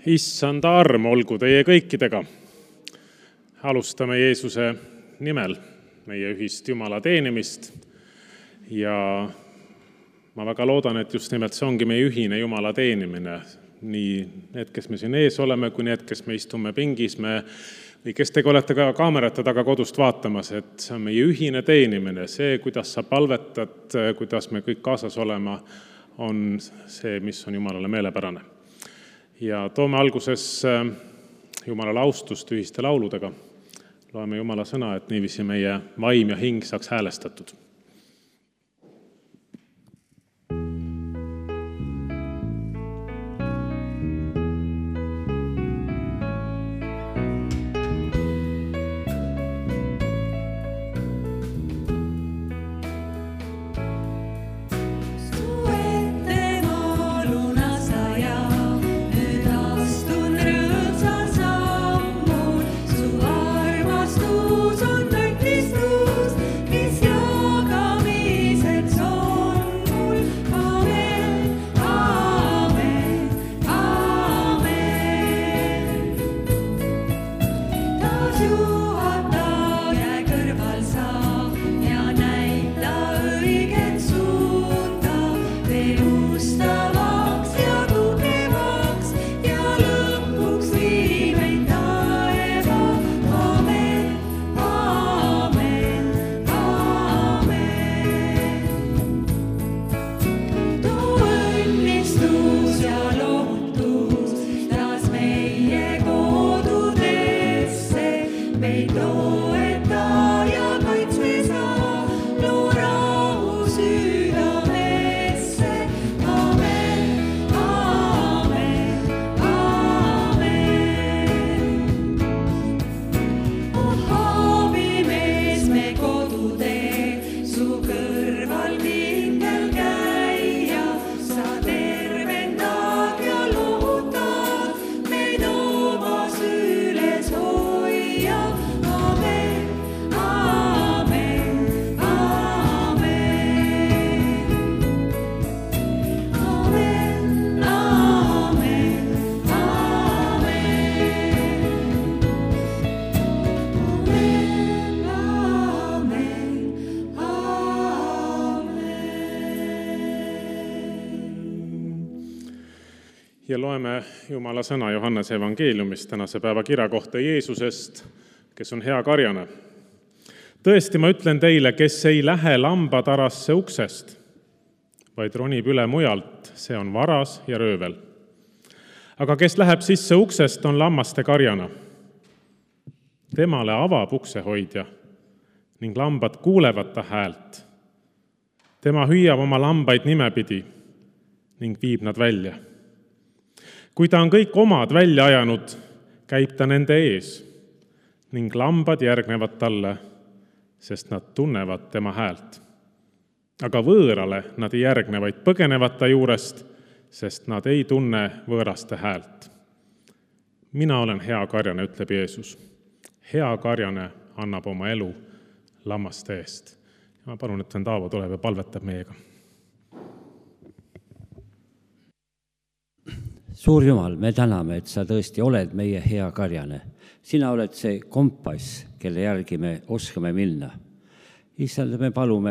Issanda arm olgu teie kõikidega. Alustame Jeesuse nimel meie ühist Jumala teenimist ja ma väga loodan, et just nimelt see ongi meie ühine Jumala teenimine. Nii need, kes me siin ees oleme, kui need, kes me istume pingis, või kes tega olete ka kaamerate taga kodust vaatamas, et see on meie ühine teenimine. See, kuidas sa palvetad, kuidas me kõik kaasas olema, on see, mis on Jumalale meelepärane. Ja toome alguses Jumalale austust ühiste lauludega. Loeme Jumala sõna, et niiviisi meie vaim ja hing saaks häälestatud. Ja loeme Jumala sõna Johannese evangeeliumist tänase päeva kira kohta Jeesusest, kes on hea karjane. Tõesti, ma ütlen teile, kes ei lähe lambatarasse uksest, vaid ronib üle mujalt, see on varas ja röövel. Aga kes läheb sisse uksest, on lammaste karjana. Temale avab uksehoidja ning lambad kuulevad ta häält. Tema hüüab oma lambaid nimepidi ning viib nad välja. Kui ta on kõik omad välja ajanud, käib ta nende ees ning lambad järgnevad talle, sest nad tunnevad tema häält. Aga võõrale nad ei järgne, vaid põgenevad ta juurest, sest nad ei tunne võõraste häält. Mina olen hea karjane, ütleb Jeesus. Hea karjane annab oma elu lammaste eest. Ja ma palun, et Taavo tuleb ja palvetab meiega. Suur Jumal, me täname, et sa tõesti oled meie hea karjane. Sina oled see kompass, kelle järgi me oskame minna. Issand, me palume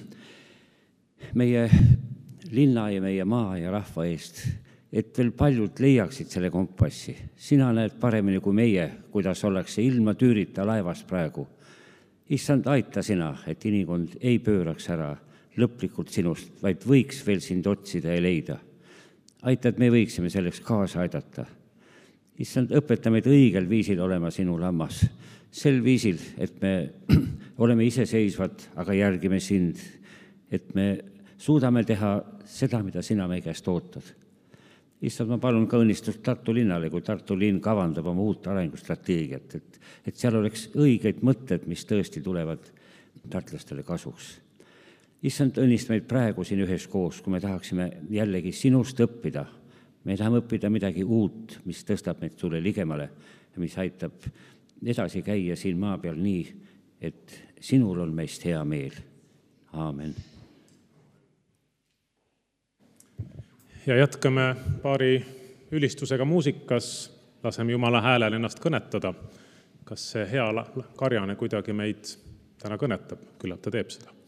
meie linna ja meie maa ja rahva eest, et veel paljud leiaksid selle kompassi. Sina näed paremini kui meie, kuidas ollakse ilma tüürita laevas praegu. Issand, aita sina, et inimkond ei pööraks ära lõplikult sinust, vaid võiks veel sind otsida ja leida. Aita, et me võiksime selleks kaasa aidata. Issand, õpeta meid õigel viisil olema sinu lammas. Sel viisil, et me oleme iseseisvad, aga järgime sind. Et me suudame teha seda, mida sina meie käest ootad. Issand, ma palun ka õnnistust Tartu linnale, kui Tartu linn kavandab oma uut arengustrateegiat. Et seal oleks õigeid mõtted, mis tõesti tulevad tartlastele kasuks. Issand, õnnist meid praegu siin üheskoos, kui me tahaksime jällegi sinust õppida. Me tahame õppida midagi uut, mis tõstab meid sulle ligemale ja mis aitab edasi käia siin maa peal nii, et sinul on meist hea meel. Aamen. Ja jätkame paari ülistusega muusikas laseme Jumala häälel ennast kõnetada. Kas see hea karjane kuidagi meid täna kõnetab? Küllap ta teeb seda.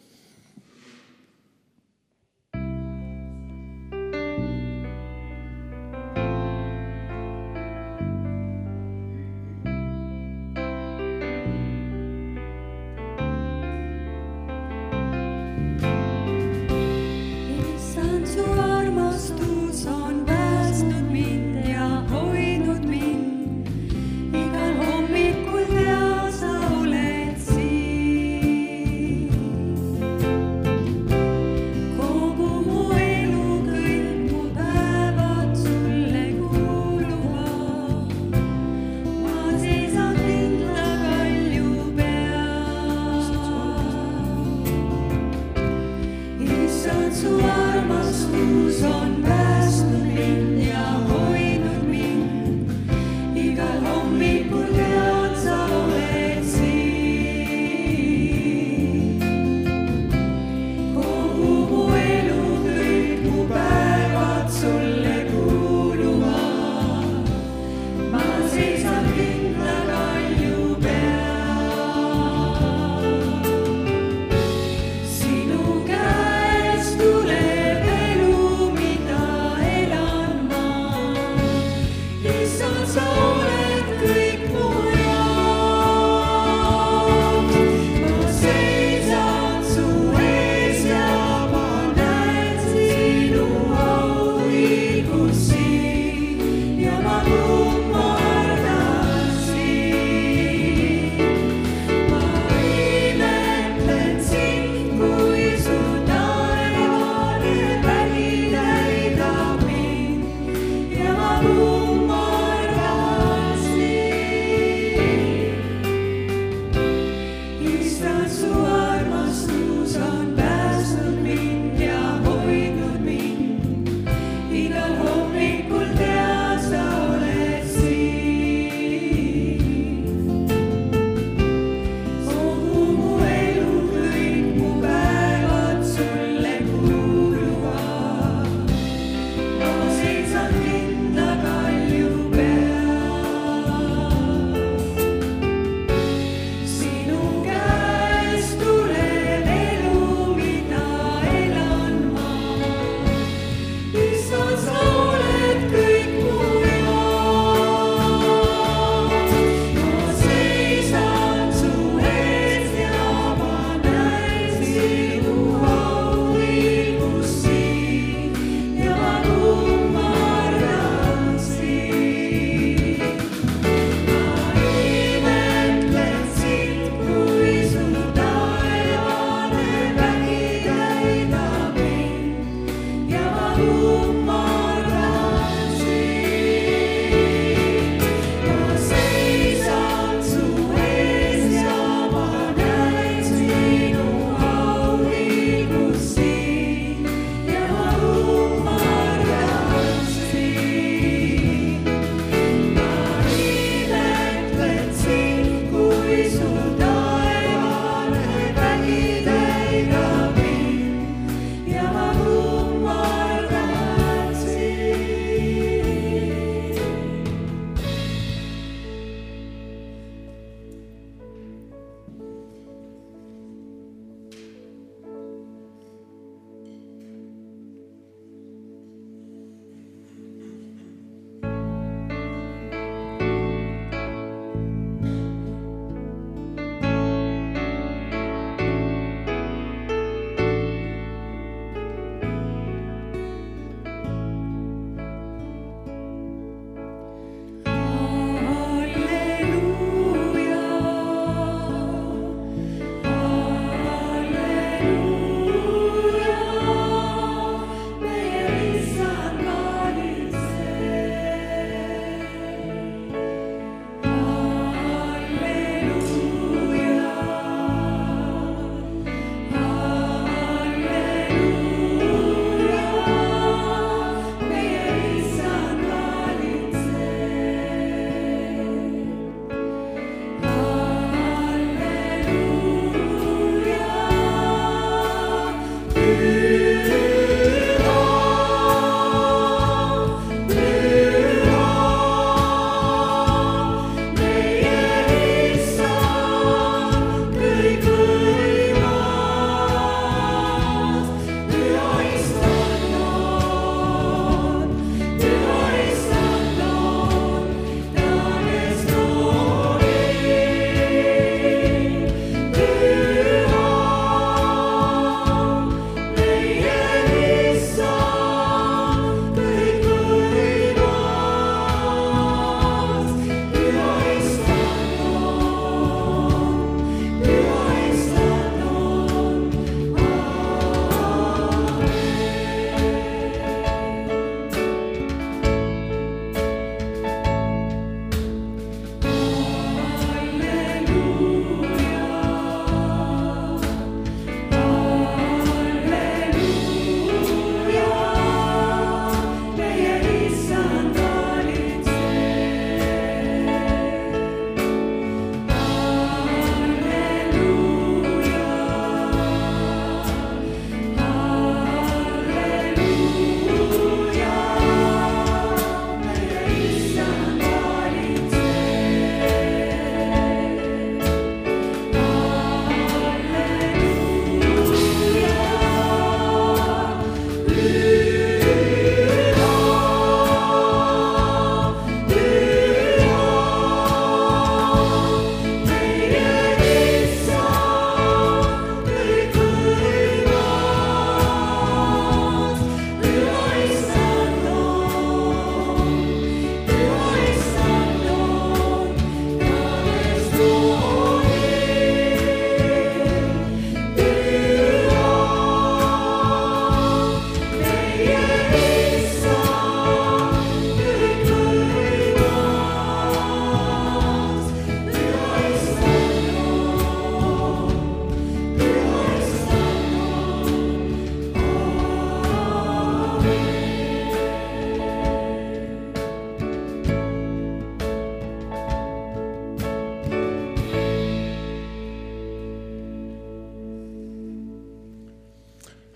Igal hommikul tea sa oled siin.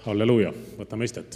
Halleluuja, võtame istet.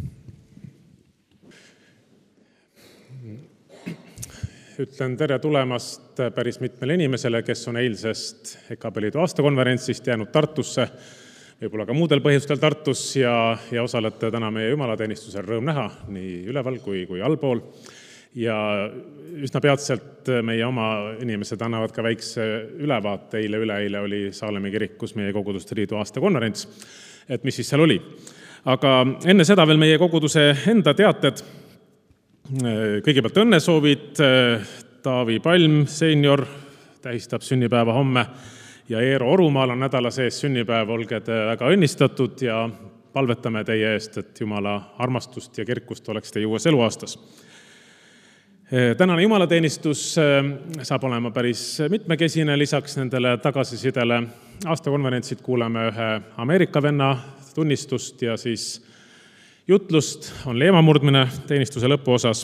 Ütlen tere tulemast päris mitmele inimesele, kes on eilsest EKP Liidu aastakonverentsist jäänud Tartusse, võib-olla ka muudel põhjustel Tartus ja osalete täna meie jumalateenistusel, rõõm näha nii üleval kui allpool. Ja üsna peatselt meie oma inimesed annavad ka väikse ülevaate. Üleeile oli Saalemi kirikus meie koguduste liidu aastakonverents, et mis siis seal oli. Aga enne seda veel meie koguduse enda teated. Kõigepealt õnnesoovid, Taavi Palm, seenior, tähistab sünnipäeva homme ja Eero Orumaal on nädala sees sünnipäev, olge te väga õnnistatud ja palvetame teie eest, et Jumala armastust ja kirkust oleks teie uues eluaastas. Tänane jumalateenistus saab olema päris mitmekesine, lisaks nendele tagasisidele aastakonverentsid kuuleme ühe Ameerika venna tunnistust ja siis jutlust on leemamurdmine teenistuse lõpuosas.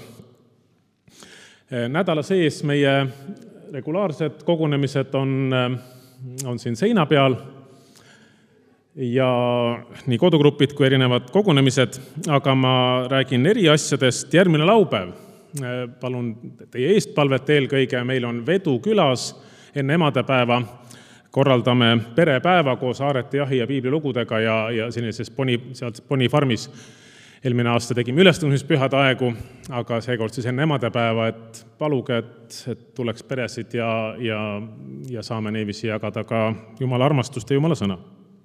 Nädala sees meie regulaarsed kogunemised on siin seina peal ja nii kodugrupid kui erinevad kogunemised, aga ma räägin eri asjadest. Järgmine laupäev, palun teie eestpalvet eelkõige, meil on Vedu külas enne emadepäeva, korraldame perepäeva koos Aarete jahi ja piiblilugudega ja sellises Boni farmis. Eelmine aasta tegime ülestõusmispühade aegu, aga seekord siis enne emadepäeva, et paluge, et tuleks peresid ja saame neivisi jagada ka Jumala armastust ja Jumala sõna.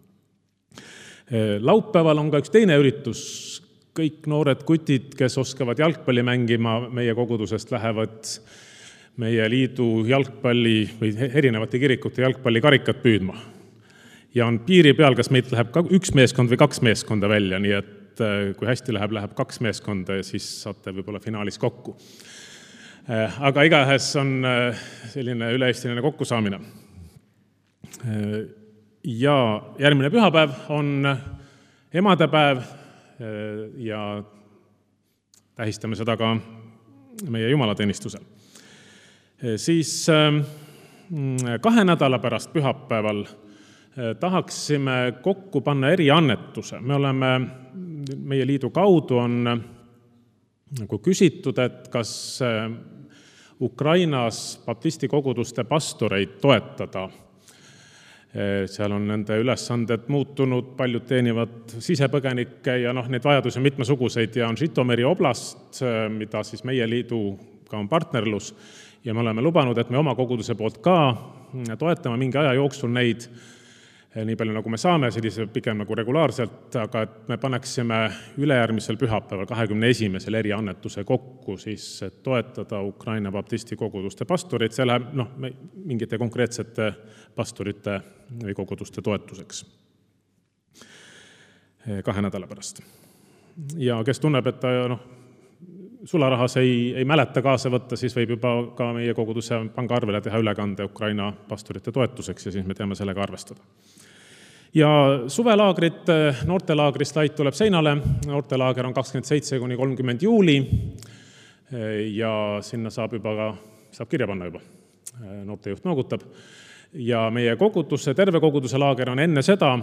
Laupäeval on ka üks teine üritus. Kõik noored kutid, kes oskavad jalgpalli mängima, meie kogudusest lähevad meie liidu jalgpalli või erinevate kirikute jalgpallikarikat püüdma. Ja on piiri peal, kas meilt läheb üks meeskond või kaks meeskonda välja, nii et kui hästi läheb kaks meeskonda ja siis saate võib-olla finaalis kokku. Aga igaühes on selline üle-eestiline kokkusaamine. Ja järgmine pühapäev on emadepäev ja tähistame seda ka meie jumalateenistusel. Siis 2 nädala pärast pühapäeval tahaksime kokku panna eriannetuse. Meie liidu kaudu on nagu küsitud, et kas Ukrainas baptisti koguduste pastoreid toetada. Seal on nende ülesanded muutunud, paljud teenivad sisepõgenikke ja neid vajadusi on mitmesuguseid ja on Žitomiri oblast, mida siis meie liiduga on partnerlus ja me oleme lubanud, et me oma koguduse poolt ka toetame mingi aja jooksul neid nii palju nagu me saame, sellise pigem nagu regulaarselt, aga et me paneksime ülejärgmisel pühapäeval 21. eriannetuse kokku, siis et toetada Ukraina baptisti koguduste pastorid, see läheb mingite konkreetsete pastorite või koguduste toetuseks 2 nädala pärast. Ja kes tunneb, et ta sularahas ei mäleta kaasa võtta, siis võib juba ka meie koguduse pangaarvele teha ülekande Ukraina pastorite toetuseks ja siis me teeme sellega arvestada. Ja suvelaagrid, noortelaagri slaid tuleb seinale, noortelaager on 27–30 juuli ja sinna saab kirja panna juba, noortejuht noogutab. Ja meie koguduse, terve koguduse laager on enne seda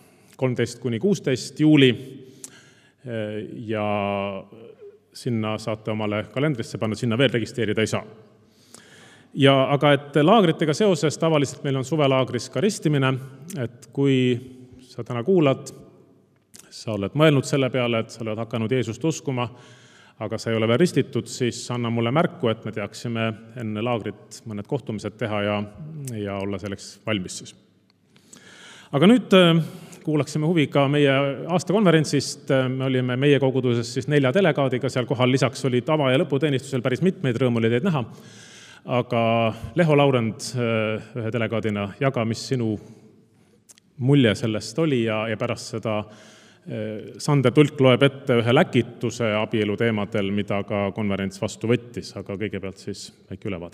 13–16 juuli ja sinna saate omale kalendrisse panna, sinna veel registreerida ei saa. Aga et laagritega seoses tavaliselt meil on suvelaagris ka ristimine, et kui sa täna kuulad, sa oled mõelnud selle peale, et sa oled hakanud Jeesust uskuma, aga sa ei ole veel ristitud, siis anna mulle märku, et me teaksime enne laagrit mõned kohtumised teha ja olla selleks valmis siis. Aga nüüd kuulaksime huviga meie aastakonverentsist. Me olime meie koguduses siis 4 delegaadiga seal kohal, lisaks oli tava- ja lõputeenistusel päris mitmeid, rõõm oli teid näha. Aga Leho Laurend ühe delegaadina jaga, mis sinu mulje sellest oli ja pärast seda Sander Tulk loeb ette ühe läkituse abielu teemadel, mida ka konverents vastu võttis, aga kõigepealt siis väike ülevaade.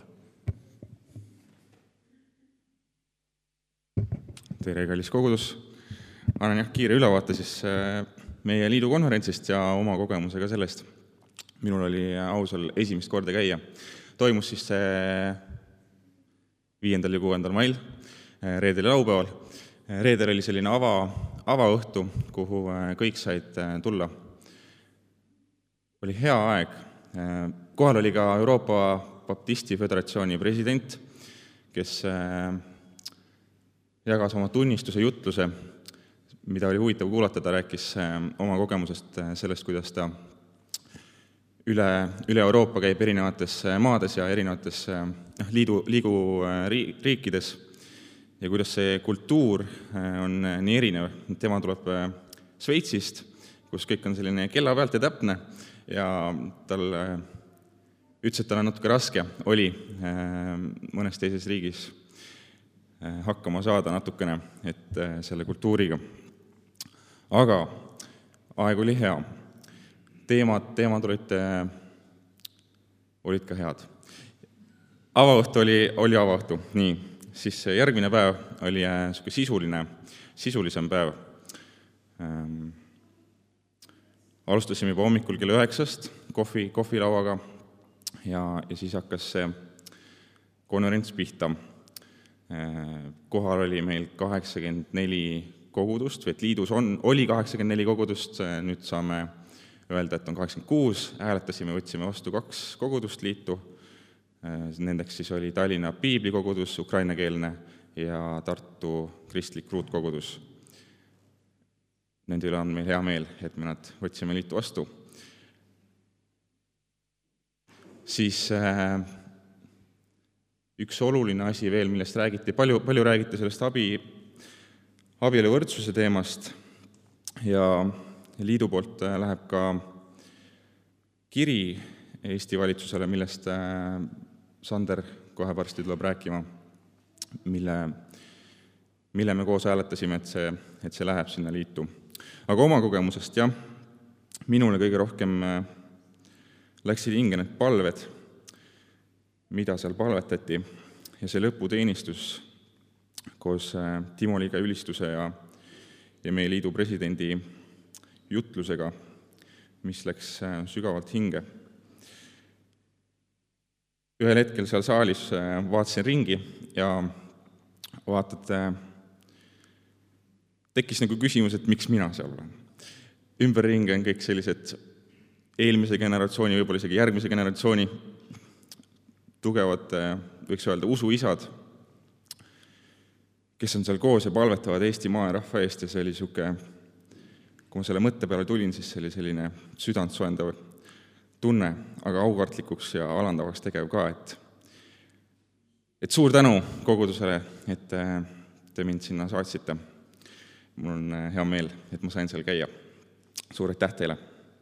Tere, kallis kogudus. Annan kiire ülevaate siis meie liidu konverentsist ja oma kogemusega sellest. Minul oli au seal esimest korda käia. Toimus siis 5. ja 6. mail, reedel ja laupäeval. Reedel oli selline avaõhtu, kuhu kõik said tulla. Oli hea aeg. Kohal oli ka Euroopa Baptisti Föderatsiooni president, kes jagas oma tunnistuse jutluse, mida oli huvitav kuulata. Ta rääkis oma kogemusest sellest, kuidas ta üle Euroopa käib erinevates maades ja erinevates liidu riikides ja kuidas see kultuur on nii erinev. Tema tuleb Šveitsist, kus kõik on selline kella pealt ja täpne ja tal ütles, et tal on natuke raske oli mõnes teises riigis hakkama saada natukene, et selle kultuuriga. Aga aeg oli hea. Teemad olid ka head. Avaõhtu oli avaõhtu. Nii, siis järgmine päev oli sisulisem päev. Alustasime juba hommikul kell 9 kohvilauaga ja siis hakkas see konverents pihta. Kohal oli meil 84 kogudust, või et liidus oli 84 kogudust, nüüd saame öelda, et on 86, hääletasime, võtsime vastu 2 kogudust liitu, nendeks siis oli Tallinna piiblikogudus, ukrainakeelne ja Tartu kristlik ruutkogudus. Nende üle on meil hea meel, et me nad võtsime liitu vastu. Siis üks oluline asi veel, millest räägiti, palju räägiti sellest abieluvõrdsuse teemast ja liidu poolt läheb ka kiri Eesti valitsusele, millest Sander kohe varsti tuleb rääkima, mille me koos hääletasime, et see läheb sinna liitu. Aga oma kogemusest, jah, minule kõige rohkem läksid hinge need palved, mida seal palvetati ja see lõputeenistus koos Timo Liiga ülistuse ja meie liidu presidendi jutlusega, mis läks sügavalt hinge. Ühel hetkel seal saalis vaatasin ringi ja tekkis nagu küsimus, et miks mina seal olen. Ümberringi on kõik sellised eelmise generatsiooni, võib-olla isegi järgmise generatsiooni tugevad, võiks öelda, usuisad, kes on seal koos ja palvetavad Eesti maa ja rahva eest ja see oli kui ma selle mõtte peale tulin, siis see oli selline südant soendav tunne, aga aukartlikuks ja alandavaks tegev ka, et suur tänu kogudusele, et te mind sinna saatsite. Mul on hea meel, et ma sain seal käia. Suur aitäh teile!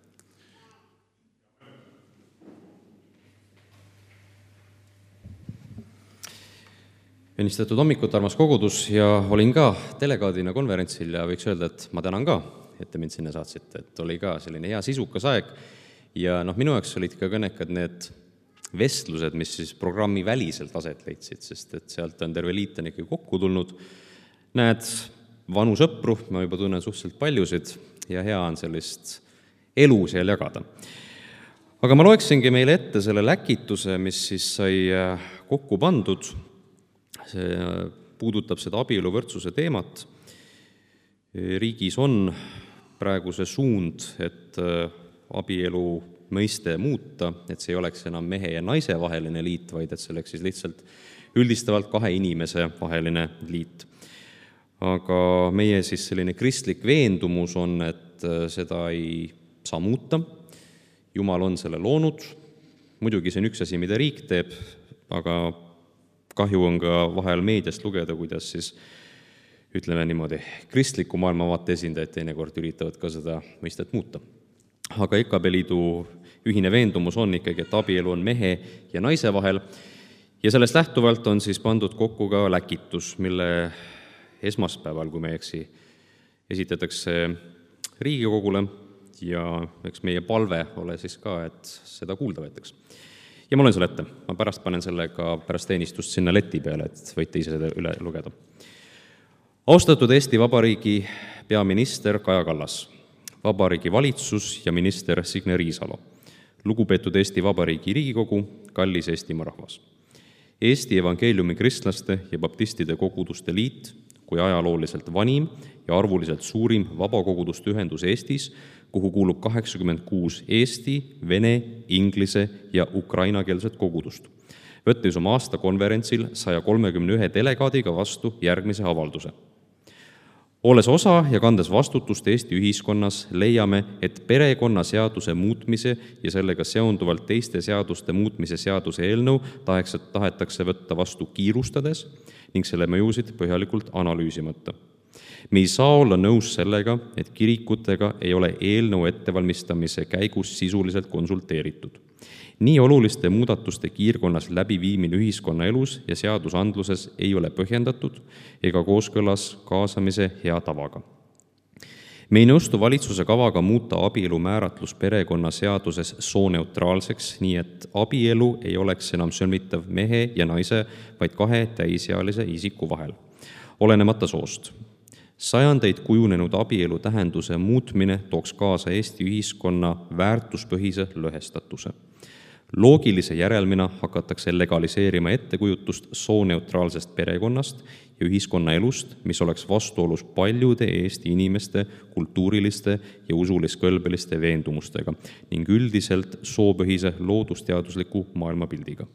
Õnnistatud hommikut, armas kogudus, ja olin ka delegaadina konverentsil ja võiks öelda, et ma tänan ka, et te mind sinna saatsite, et oli ka selline hea sisukas aeg ja minu jaoks olid ka kõnekad need vestlused, mis siis programmi väliselt aset leidsid, sest et sealt on terve liit on ikka kokku tulnud. Näed vanu sõpru, ma juba tunnen suhteliselt paljusid ja hea on sellist elu seal jagada. Aga ma loeksingi meile ette selle läkituse, mis siis sai kokku pandud. See puudutab seda abieluvõrdsuse teemat. Riigis on praegu see suund, et abielu mõiste muuta, et see ei oleks enam mehe ja naise vaheline liit, vaid et see oleks siis lihtsalt üldistavalt 2 inimese vaheline liit. Aga meie siis selline kristlik veendumus on, et seda ei saa muuta. Jumal on selle loonud. Muidugi see on üks asi, mida riik teeb, aga kahju on ka vahel meediast lugeda, kuidas siis, ütleme niimoodi, kristliku maailmavaate esindajad teinekord üritavad ka seda mõistet muuta. Aga EKB liidu ühine veendumus on ikkagi, et abielu on mehe ja naise vahel ja sellest lähtuvalt on siis pandud kokku ka läkitus, mille esmaspäeval, kui me esitatakse Riigikogule ja eks meie palve ole siis ka, et seda kuulda võetaks. Ja ma olen selle ette. Ma pärast panen selle ka pärast teenistust sinna leti peale, et võite ise seda üle lugeda. Austatud Eesti Vabariigi peaminister Kaja Kallas, Vabariigi valitsus ja minister Signe Riisalo, lugupeetud Eesti Vabariigi Riigikogu, kallis Eestimaa rahvas. Eesti evangeeliumi kristlaste ja baptistide koguduste liit kui ajalooliselt vanim ja arvuliselt suurim vabakoguduste ühendus Eestis, kuhu kuulub 86 eesti, vene, inglise ja ukrainakeelset kogudust. Võttis oma aastakonverentsil 131 delegaadiga vastu järgmise avalduse. Olles osa ja kandes vastutust Eesti ühiskonnas, leiame, et perekonnaseaduse muutmise ja sellega seonduvalt teiste seaduste muutmise seaduse eelnõu tahetakse võtta vastu kiirustades ning selle mõjusid põhjalikult analüüsimata. Me ei saa olla nõus sellega, et kirikutega ei ole eelnõu ettevalmistamise käigus sisuliselt konsulteeritud. Nii oluliste muudatuste kiirkonnas läbiviimine ühiskonnaelus ja seadusandluses ei ole põhjendatud ega kooskõlas kaasamise hea tavaga. Me ei nõustu valitsuse kavaga muuta abielu määratlus perekonnaseaduses sooneutraalseks, nii et abielu ei oleks enam sõlmitav mehe ja naise, vaid kahe täisealise isiku vahel, olenemata soost. Sajandeid kujunenud abielu tähenduse muutmine tooks kaasa Eesti ühiskonna väärtuspõhise lõhestatuse. Loogilise järelmina hakatakse legaliseerima ettekujutust sooneutraalsest perekonnast ja ühiskonnaelust, mis oleks vastuolus paljude Eesti inimeste kultuuriliste ja usuliskõlbeliste veendumustega ning üldiselt soopõhise loodusteadusliku maailmapildiga.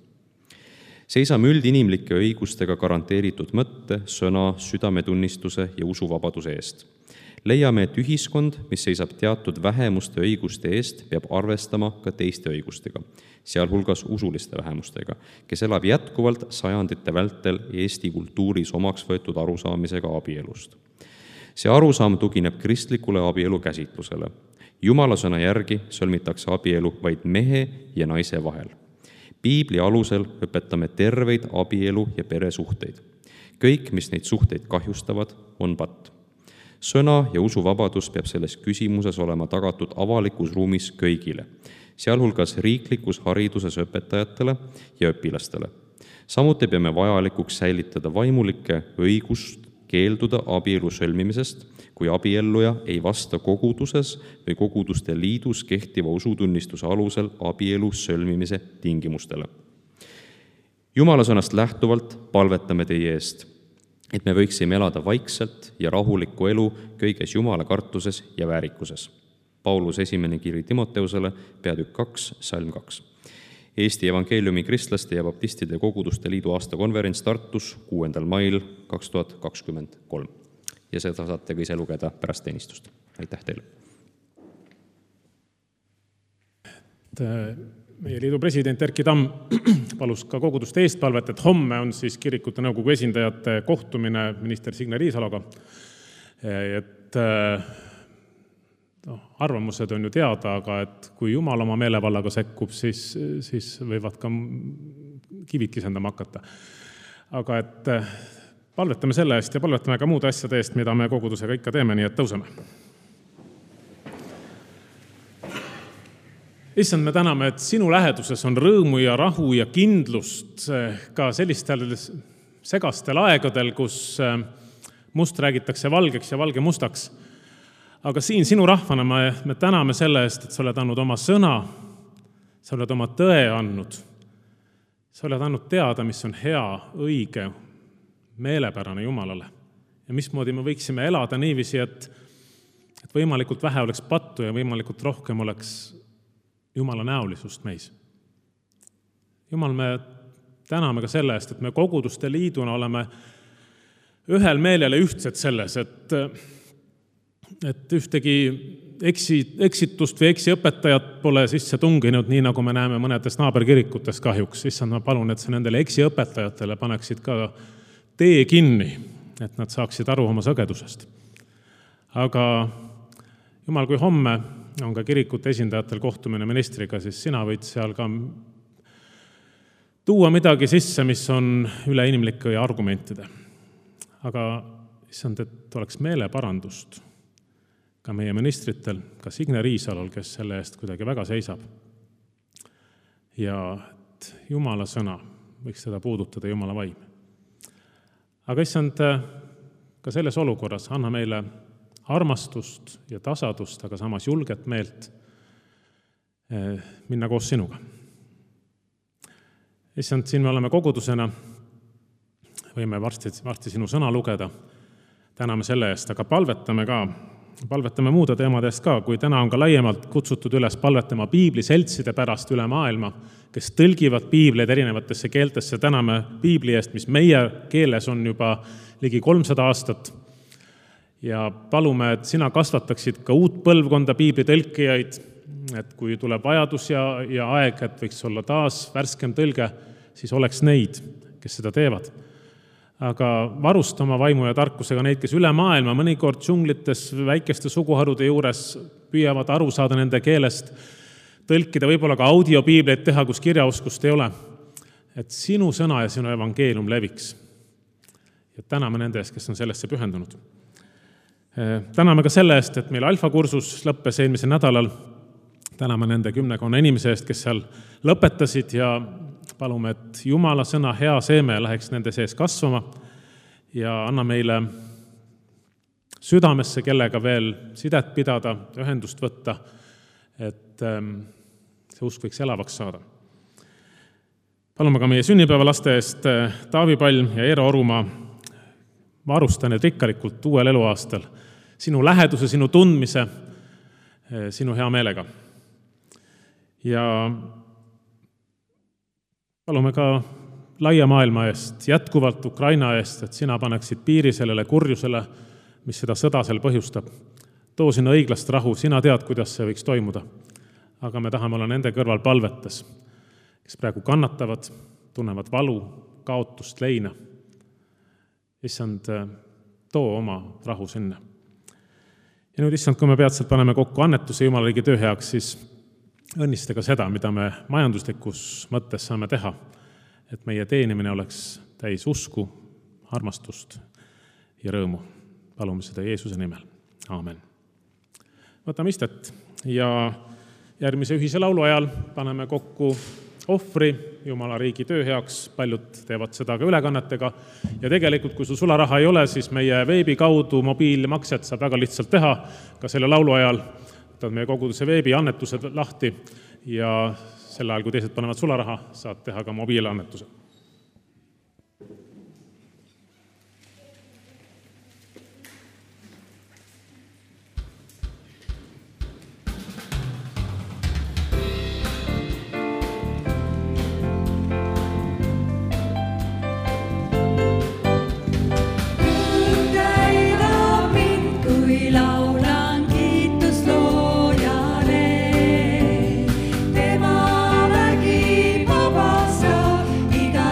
Seisame üldinimlike õigustega garanteeritud mõtte, sõna, südametunnistuse ja usuvabaduse eest. Leiame, et ühiskond, mis seisab teatud vähemuste õiguste eest, peab arvestama ka teiste õigustega, sealhulgas usuliste vähemustega, kes elab jätkuvalt sajandite vältel Eesti kultuuris omaks võetud arusaamisega abielust. See arusaam tugineb kristlikule abielu käsitlusele. Jumala sõna järgi sõlmitakse abielu vaid mehe ja naise vahel. Piibli alusel õpetame terveid abielu ja peresuhteid. Kõik, mis neid suhteid kahjustavad, on patt. Sõna ja usuvabadus peab selles küsimuses olema tagatud avalikus ruumis kõigile, sealhulgas riiklikus hariduses õpetajatele ja õpilastele. Samuti peame vajalikuks säilitada vaimulike õigust keelduda abielu sõlmimisest, kui abielluja ei vasta koguduses või koguduste liidus kehtiva usutunnistuse alusel abielu sõlmimise tingimustele. Jumala sõnast lähtuvalt palvetame teie eest, et me võiksime elada vaikselt ja rahulikku elu kõiges Jumala kartuses ja väärikuses. Paulus esimene kiri Timoteusele, peatükk 2, salm 2. Eesti Evangeeliumi kristlaste ja baptistide koguduste liidu aastakonverents Tartus 6. mail 2023. Ja seda saate ka ise lugeda pärast teenistust. Aitäh teile! Meie liidu president Erki Tamm palus ka koguduste eestpalvet, et homme on siis kirikute nõukogu esindajate kohtumine minister Signe Riisaloga. Et arvamused on ju teada, aga et kui Jumal oma meelevallaga sekkub, siis võivad ka kivid kisendama hakata. Aga et palvetame selle eest ja palvetame ka muude asjade eest, mida me kogudusega ikka teeme, nii et tõuseme. Issand, me täname, et sinu läheduses on rõõmu ja rahu ja kindlust ka sellistel segastel aegadel, kus must räägitakse valgeks ja valge mustaks. Aga siin sinu rahvana me täname selle eest, et sa oled andnud oma sõna, sa oled oma tõe andnud. Sa oled andnud teada, mis on hea, õige, meelepärane Jumalale. Ja mismoodi me võiksime elada niiviisi, et võimalikult vähe oleks pattu ja võimalikult rohkem oleks Jumala näolisust meis. Jumal, me täname ka selle eest, et me koguduste liiduna oleme ühel meelel ja ühtsed selles, et ühtegi eksitust või eksiõpetajat pole sisse tunginud, nii nagu me näeme mõnedes naaberkirikutes kahjuks. Issand, ma palun, et sa nendele eksiõpetajatele paneksid ka tee kinni, et nad saaksid aru oma sagedusest. Aga Jumal, kui homme on ka kirikute esindajatel kohtumine ministriga, siis sina võid seal ka tuua midagi sisse, mis on üleinimlike argumentide. Aga issand, et oleks meeleparandust ka meie ministritel, ka Signe Riisalol, kes selle eest kuidagi väga seisab. Ja et Jumala sõna võiks seda puudutada, Jumala vaim. Aga issand, ka selles olukorras anna meile armastust ja tasadust, aga samas julget meelt minna koos sinuga. Issand, siin me oleme kogudusena, võime varsti sinu sõna lugeda täname selle eest, aga palvetame muude teemade eest ka, kui täna on ka laiemalt kutsutud üles palvetama piibliseltside pärast üle maailma, kes tõlgivad piibleid erinevatesse keeltesse, täname piibli eest, mis meie keeles on juba ligi 300 aastat. Ja palume, et sina kasvataksid ka uut põlvkonda piiblitõlkijaid, et kui tuleb vajadus ja aeg, et võiks olla taas värskem tõlge, siis oleks neid, kes seda teevad. Aga varusta oma vaimu ja tarkusega neid, kes üle maailma mõnikord džunglites väikeste suguharude juures püüavad aru saada nende keelest, tõlkida võib-olla ka audiopiibleid teha, kus kirjaoskust ei ole, et sinu sõna ja sinu evangeelium leviks. Ja täname nende eest, kes on sellesse pühendunud. Täname ka selle eest, et meil alfakursus lõppes eelmisel nädalal. Täname nende 10 inimese eest, kes seal lõpetasid ja palume, et Jumala sõna hea seeme läheks nende sees kasvama ja anna meile südamesse, kellega veel sidet pidada, ühendust võtta, et see usk võiks elavaks saada. Palume ka meie sünnipäevalaste eest Taavi Palm ja Eero Orumaa, varusta need rikkalikult uuel eluaastal, sinu läheduse, sinu tundmise, sinu hea meelega. Ja palume ka laia maailma eest, jätkuvalt Ukraina eest, et sina paneksid piiri sellele kurjusele, mis seda sõda seal põhjustab. Too sinna õiglast rahu, sina tead, kuidas see võiks toimuda. Aga me tahame olla nende kõrval palvetes, kes praegu kannatavad, tunnevad valu, kaotust, leina. Issand, too oma rahu sinna. Ja nüüd, issand, kui me peatselt paneme kokku annetuse Jumala riigi töö heaks, siis õnnista ka seda, mida me majanduslikus mõttes saame teha, et meie teenimine oleks täis usku, armastust ja rõõmu. Palume seda Jeesuse nimel. Aamen. Võtame istet ja järgmise ühise laulu ajal paneme kokku ohvri Jumala riigi töö heaks. Paljud teevad seda ka ülekannetega ja tegelikult, kui sul sularaha ei ole, siis meie veebi kaudu mobiilmakset saab väga lihtsalt teha ka selle laulu ajal. Võtad meie koguduse veebi annetused lahti ja sel ajal, kui teised panevad sularaha, saad teha ka mobiilannetuse. Tema vägi vabastab iga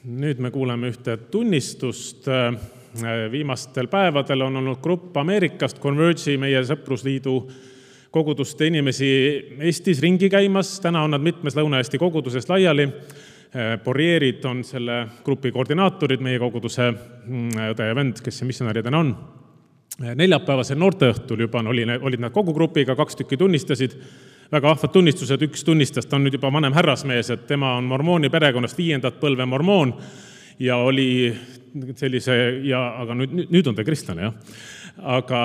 Nüüd me kuuleme ühte tunnistust. Viimastel päevadel on olnud grupp Ameerikast, Converge'i, meie sõprusliidu koguduste inimesi Eestis ringi käimas. Täna on nad mitmes Lõuna-Eesti koguduses laiali. Borrierid on selle grupi koordinaatorid, meie koguduse õde ja vend, kes missionäridena on. Neljapäevasel noorteõhtul juba olid nad kogu grupiga, 2 tükki tunnistasid. Väga ahvad tunnistused, üks tunnistast on nüüd juba vanem härrasmees, et tema on mormooni perekonnast 5. põlve mormoon ja oli sellise, aga nüüd on ta kristlane, jah. Aga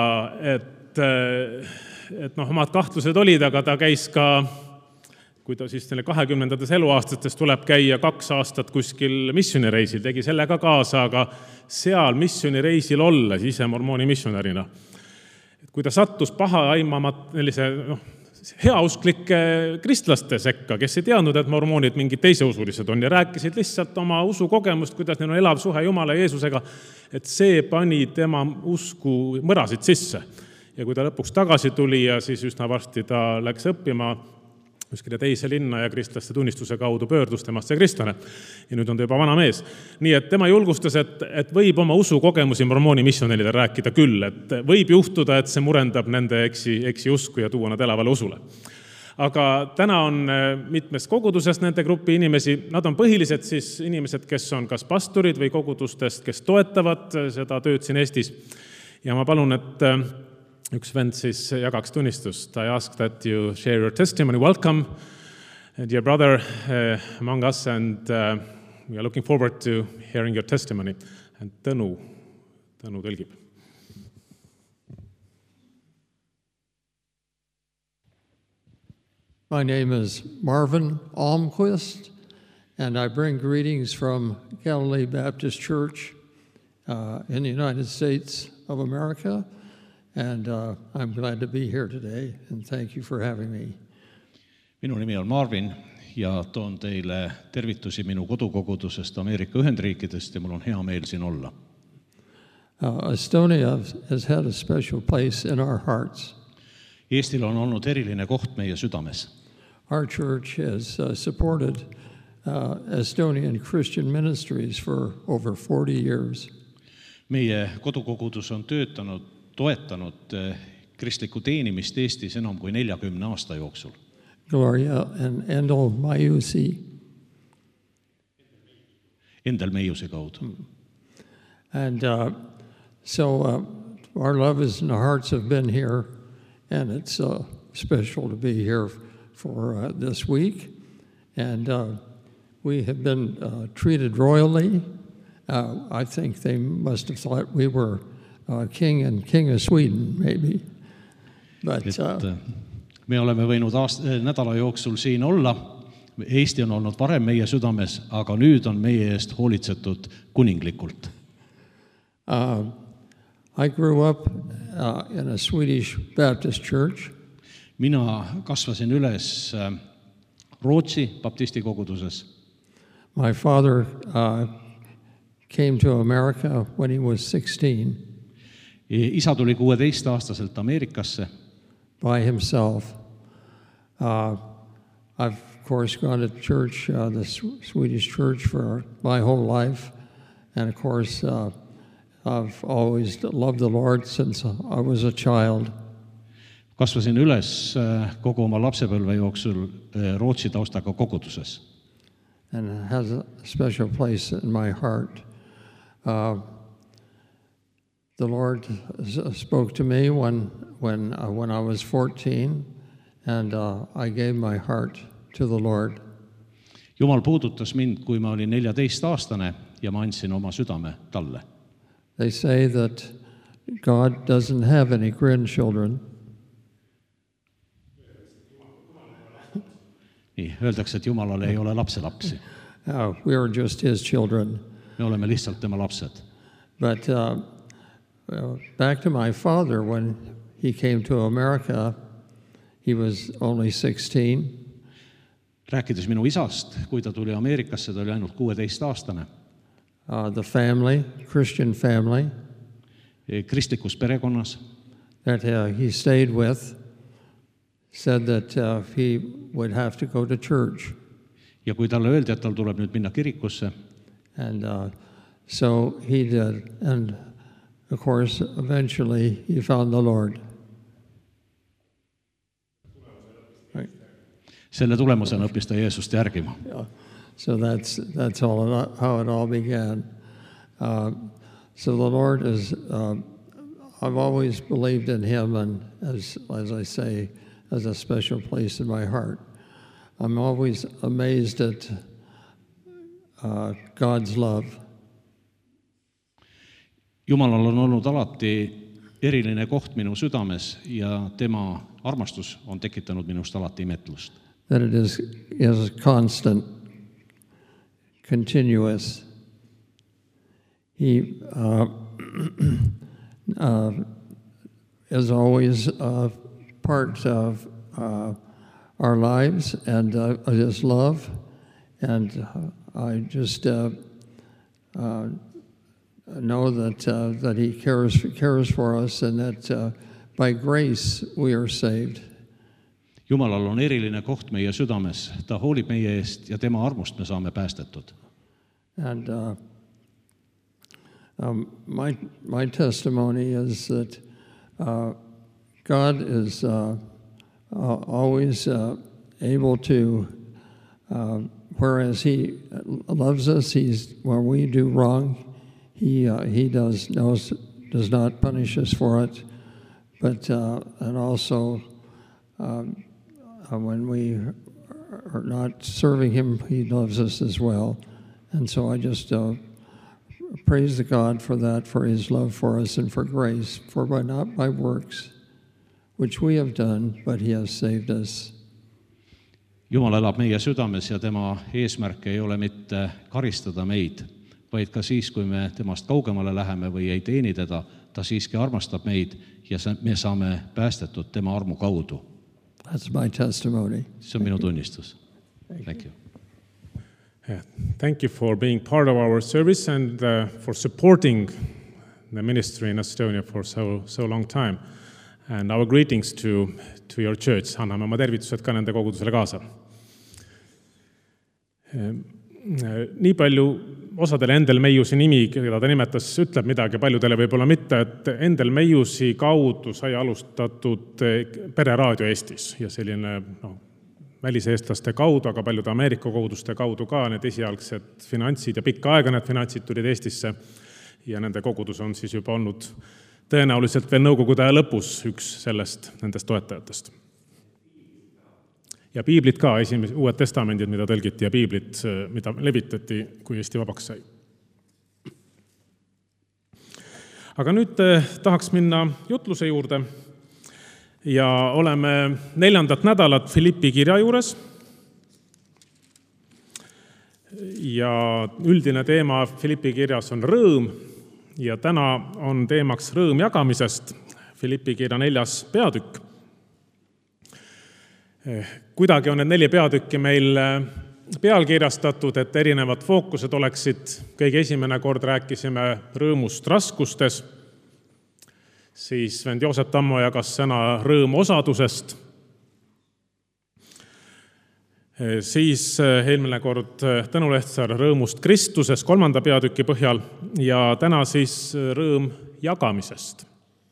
et omad kahtlused olid, aga ta käis ka, kui ta siis 20. eluaastates tuleb käia 2 aastat kuskil missioonireisil, tegi selle ka kaasa, aga seal missioonireisil olles ise mormooni missionärina. Kui ta sattus paha aimamat heausklike kristlaste sekka, kes ei teadnud, et mormoonid mingid teiseusulised on ja rääkisid lihtsalt oma usukogemust, kuidas neil on elav suhe Jumala ja Jeesusega, et see pani tema usku mõrasid sisse. Ja kui ta lõpuks tagasi tuli ja siis üsna varsti ta läks õppima kuskile teise linna ja kristlaste tunnistuse kaudu pöördus temast see kristlane. Ja nüüd on ta juba vana mees. Nii et tema julgustas, et võib oma usukogemusi mormooni missionäridele rääkida küll, et võib juhtuda, et see murendab nende eksi usku ja tuua nad elavale usule. Aga täna on mitmest kogudusest nende grupi inimesi, nad on põhiliselt siis inimesed, kes on kas pastorid või kogudustest, kes toetavad seda tööd siin Eestis. Ja ma palun, et üks vend siis jagaks tunnistust. I ask that you share your testimony. Welcome, dear brother, among us, and we are looking forward to hearing your testimony. And Tõnu tõlgib. My name is Marvin Almquist, and I bring greetings from Galilee Baptist Church in the United States of America. And I'm glad to be here today, and thank you for having me. Minu nimi on Marvin ja toon teile tervitusi minu kodukogudusest Ameerika Ühendriikidest ja mul on hea meel siin olla. Estonia has had a special place in our hearts. Eestil on olnud eriline koht meie südames. Our church has supported Estonian Christian ministries for over 40 years. Meie kodukogudus on toetanud kristlikku teenimist Eestis enam kui 40 aasta jooksul. Gloria and Endel Maiusi. Endel Maiusi kaudu. And so our lovers and hearts have been here, and it's special to be here for this week. And we have been treated royally. I think they must have thought we were king of Sweden, maybe. But, me oleme võinud nädala jooksul siin olla. Eesti on olnud varem meie südames, aga nüüd on meie eest hoolitsetud kuninglikult. I grew up in a Swedish Baptist church. Mina kasvasin üles Rootsi baptisti koguduses. My father came to America when he was 16. Isa tuli 16-aastaselt Ameerikasse. By himself. I've, of course, gone to church, the Swedish church, for my whole life. And, of course, I've always loved the Lord since I was a child. Kasvasin üles kogu oma lapsepõlve jooksul Rootsi taustaga koguduses. And it has a special place in my heart. The Lord spoke to me when I was 14, and I gave my heart to the Lord. Jumal puudutas mind, kui ma olin 14-aastane ja ma andsin oma südame talle. They say that God doesn't have any grandchildren. Nii, öeldakse, et Jumalal ei ole lapselapsi. We are just his children. Me oleme lihtsalt tema lapsed. But back to my father, when he came to America, he was only 16. Rääkides minu isast, kui ta tuli Ameerikasse, ta oli ainult 16-aastane. The family, Christian family, kristlikus perekonnas, that he stayed with, said that he would have to go to church. Ja kui talle öeldi, et tal tuleb nüüd minna kirikusse, And so he did. And of course, eventually he found the Lord. Right. Selle tulemusena õppis ta Jeesust järgima. Yeah. So that's how it all began. So the Lord is, I've always believed in him, and as I say, has a special place in my heart. I'm always amazed at God's love. Jumalal on olnud alati eriline koht minu südames ja tema armastus on tekitanud minust alati imetlust. That it is constant, continuous. He is always part of our lives and his love, and I just know that he cares for us, and that by grace we are saved. Jumalal on eriline koht meie südames, ta hoolib meie eest ja tema armust me saame päästetud. And my testimony is that God is always able to, whereas he loves us, when we do wrong, he does not punish us for it, but and also when we are not serving him, he loves us as well. And so I just praise the God for that, for his love for us, and for grace, for not by works, which we have done, but he has saved us. Jumal elab meie südames ja tema eesmärk ei ole mitte karistada meid, vaid ka siis, kui me temast kaugemale läheme või ei teeni teda, ta siiski armastab meid ja me saame päästetud tema armu kaudu. That's my testimony. See on minu tunnistus. Thank you. Yeah, thank you for being part of our service and for supporting the ministry in Estonia for so long time. And our greetings to your church. Anname oma tervitused ka nende kogudusele kaasa. Nii palju osadele Endel Meiusi nimi, keda ta nimetas, ütleb midagi, paljudele võib-olla mitte, et Endel Meiusi kaudu sai alustatud pereraadio Eestis ja selline väliseestlaste kaudu, aga paljude Ameerika koguduste kaudu ka need esialgsed finantsid ja pikka aega need finantsid tulid Eestisse ja nende kogudus on siis juba olnud tõenäoliselt veel nõukogude aja lõpus üks nendest toetajatest. Ja piiblit ka, uued testamendid, mida tõlgiti ja piiblit, mida levitati, kui Eesti vabaks sai. Aga nüüd tahaks minna jutluse juurde ja oleme 4. nädalat Filippi kirja juures. Ja üldine teema Filippi kirjas on rõõm ja täna on teemaks rõõm jagamisest, Filippi kirja 4. peatükk. Kuidagi on need 4 peatükki meil pealkirjastatud, et erinevad fookused oleksid. Kõige esimene kord rääkisime rõõmust raskustes, siis vend Joosep Tammo jagas sõna rõõm osadusest, siis eelmine kord Tõnu Lehtsaar rõõmust Kristuses 3. peatüki põhjal ja täna siis rõõm jagamisest.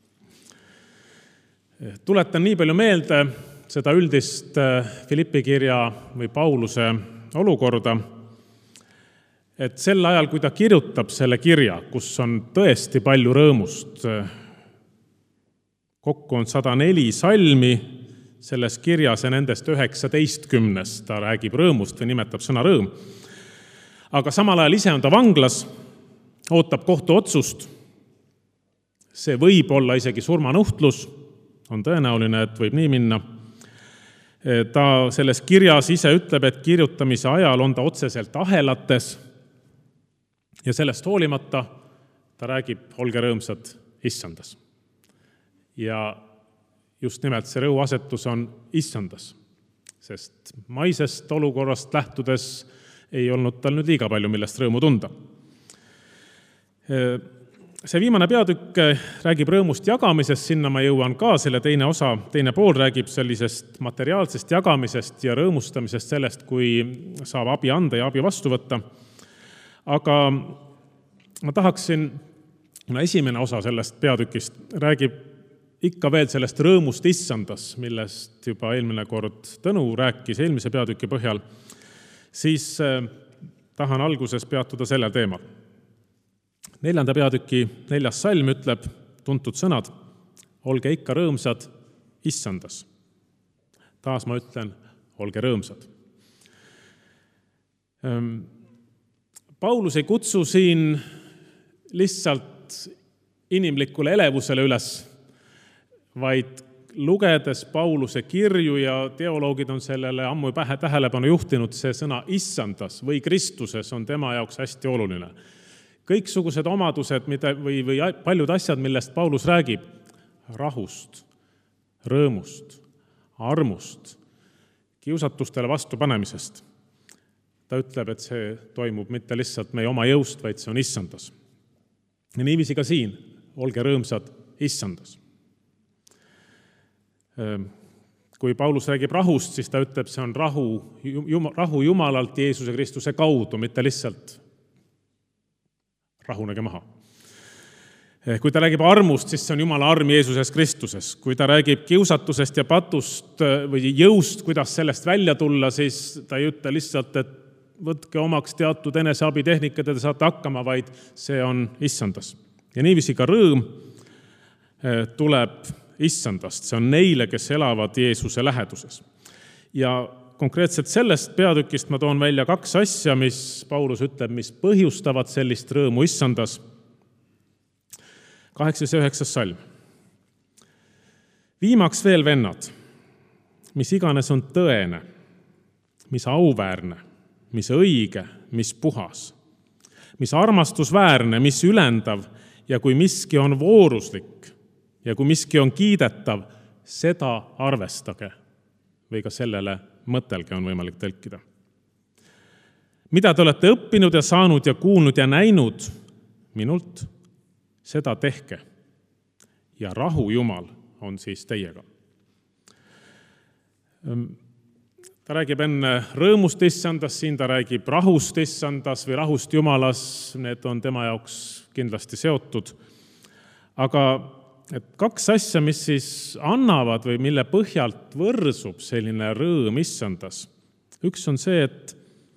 Tuletan nii palju meelde seda üldist Filippi kirja või Pauluse olukorda, et sel ajal, kui ta kirjutab selle kirja, kus on tõesti palju rõõmust, kokku on 104 salmi selles kirjas ja nendest 19 ta räägib rõõmust või nimetab sõna rõõm. Aga samal ajal ise on ta vanglas, ootab kohtuotsust. See võib olla isegi surmanuhtlus, on tõenäoline, et võib nii minna. Ta selles kirjas ise ütleb, et kirjutamise ajal on ta otseselt ahelates ja sellest hoolimata ta räägib, olge rõõmsad issandas. Ja just nimelt see rõhuasetus on issandas, sest maisest olukorrast lähtudes ei olnud tal nüüd liiga palju, millest rõõmu tunda. See viimane peatükk räägib rõõmust jagamisest, sinna ma jõuan ka, selle teine pool räägib sellisest materiaalsest jagamisest ja rõõmustamisest sellest, kui saab abi anda ja abi vastu võtta. Aga ma tahaksin, esimene osa sellest peatükist räägib ikka veel sellest rõõmust issandas, millest juba eelmine kord Tõnu rääkis eelmise peatüki põhjal, siis tahan alguses peatuda sellel teemal. 4. peatüki 4. salm ütleb tuntud sõnad, olge ikka rõõmsad issandas. Taas ma ütlen, olge rõõmsad. Paulus ei kutsu siin lihtsalt inimlikule elevusele üles, vaid lugedes Pauluse kirju ja teoloogid on sellele ammu tähelepanu juhtinud, see sõna issandas või Kristuses on tema jaoks hästi oluline. Kõiksugused omadused või paljud asjad, millest Paulus räägib, rahust, rõõmust, armust, kiusatustele vastupanemisest. Ta ütleb, et see toimub mitte lihtsalt meie oma jõust, vaid see on issandas. Ja niiviisi ka siin, olge rõõmsad issandas. Kui Paulus räägib rahust, siis ta ütleb, see on rahu Jumalalt Jeesuse Kristuse kaudu, mitte lihtsalt rahunege maha. Kui ta räägib armust, siis see on Jumala arm Jeesuses Kristuses. Kui ta räägib kiusatusest ja patust või jõust, kuidas sellest välja tulla, siis ta ei ütle lihtsalt, et võtke omaks teatud eneseabitehnikad ja te saate hakkama, vaid see on issandas. Ja niiviisi ka rõõm tuleb issandast, see on neile, kes elavad Jeesuse läheduses. Ja konkreetselt sellest peatükist ma toon välja 2 asja, mis Paulus ütleb, mis põhjustavad sellist rõõmu issandas. 8. ja 9. salm. Viimaks veel, vennad, mis iganes on tõene, mis auväärne, mis õige, mis puhas, mis armastusväärne, mis ülendav ja kui miski on vooruslik ja kui miski on kiidetav, seda arvestage või ka sellele mõtelge on võimalik tõlkida. Mida te olete õppinud ja saanud ja kuulnud ja näinud minult, seda tehke ja rahu Jumal on siis teiega. Ta räägib enne rõõmust issandas, siin ta räägib rahust issandas või rahust Jumalas, need on tema jaoks kindlasti seotud. Aga 2 asja, mis siis annavad või mille põhjalt võrsub selline rõõm issandas. Üks on see, et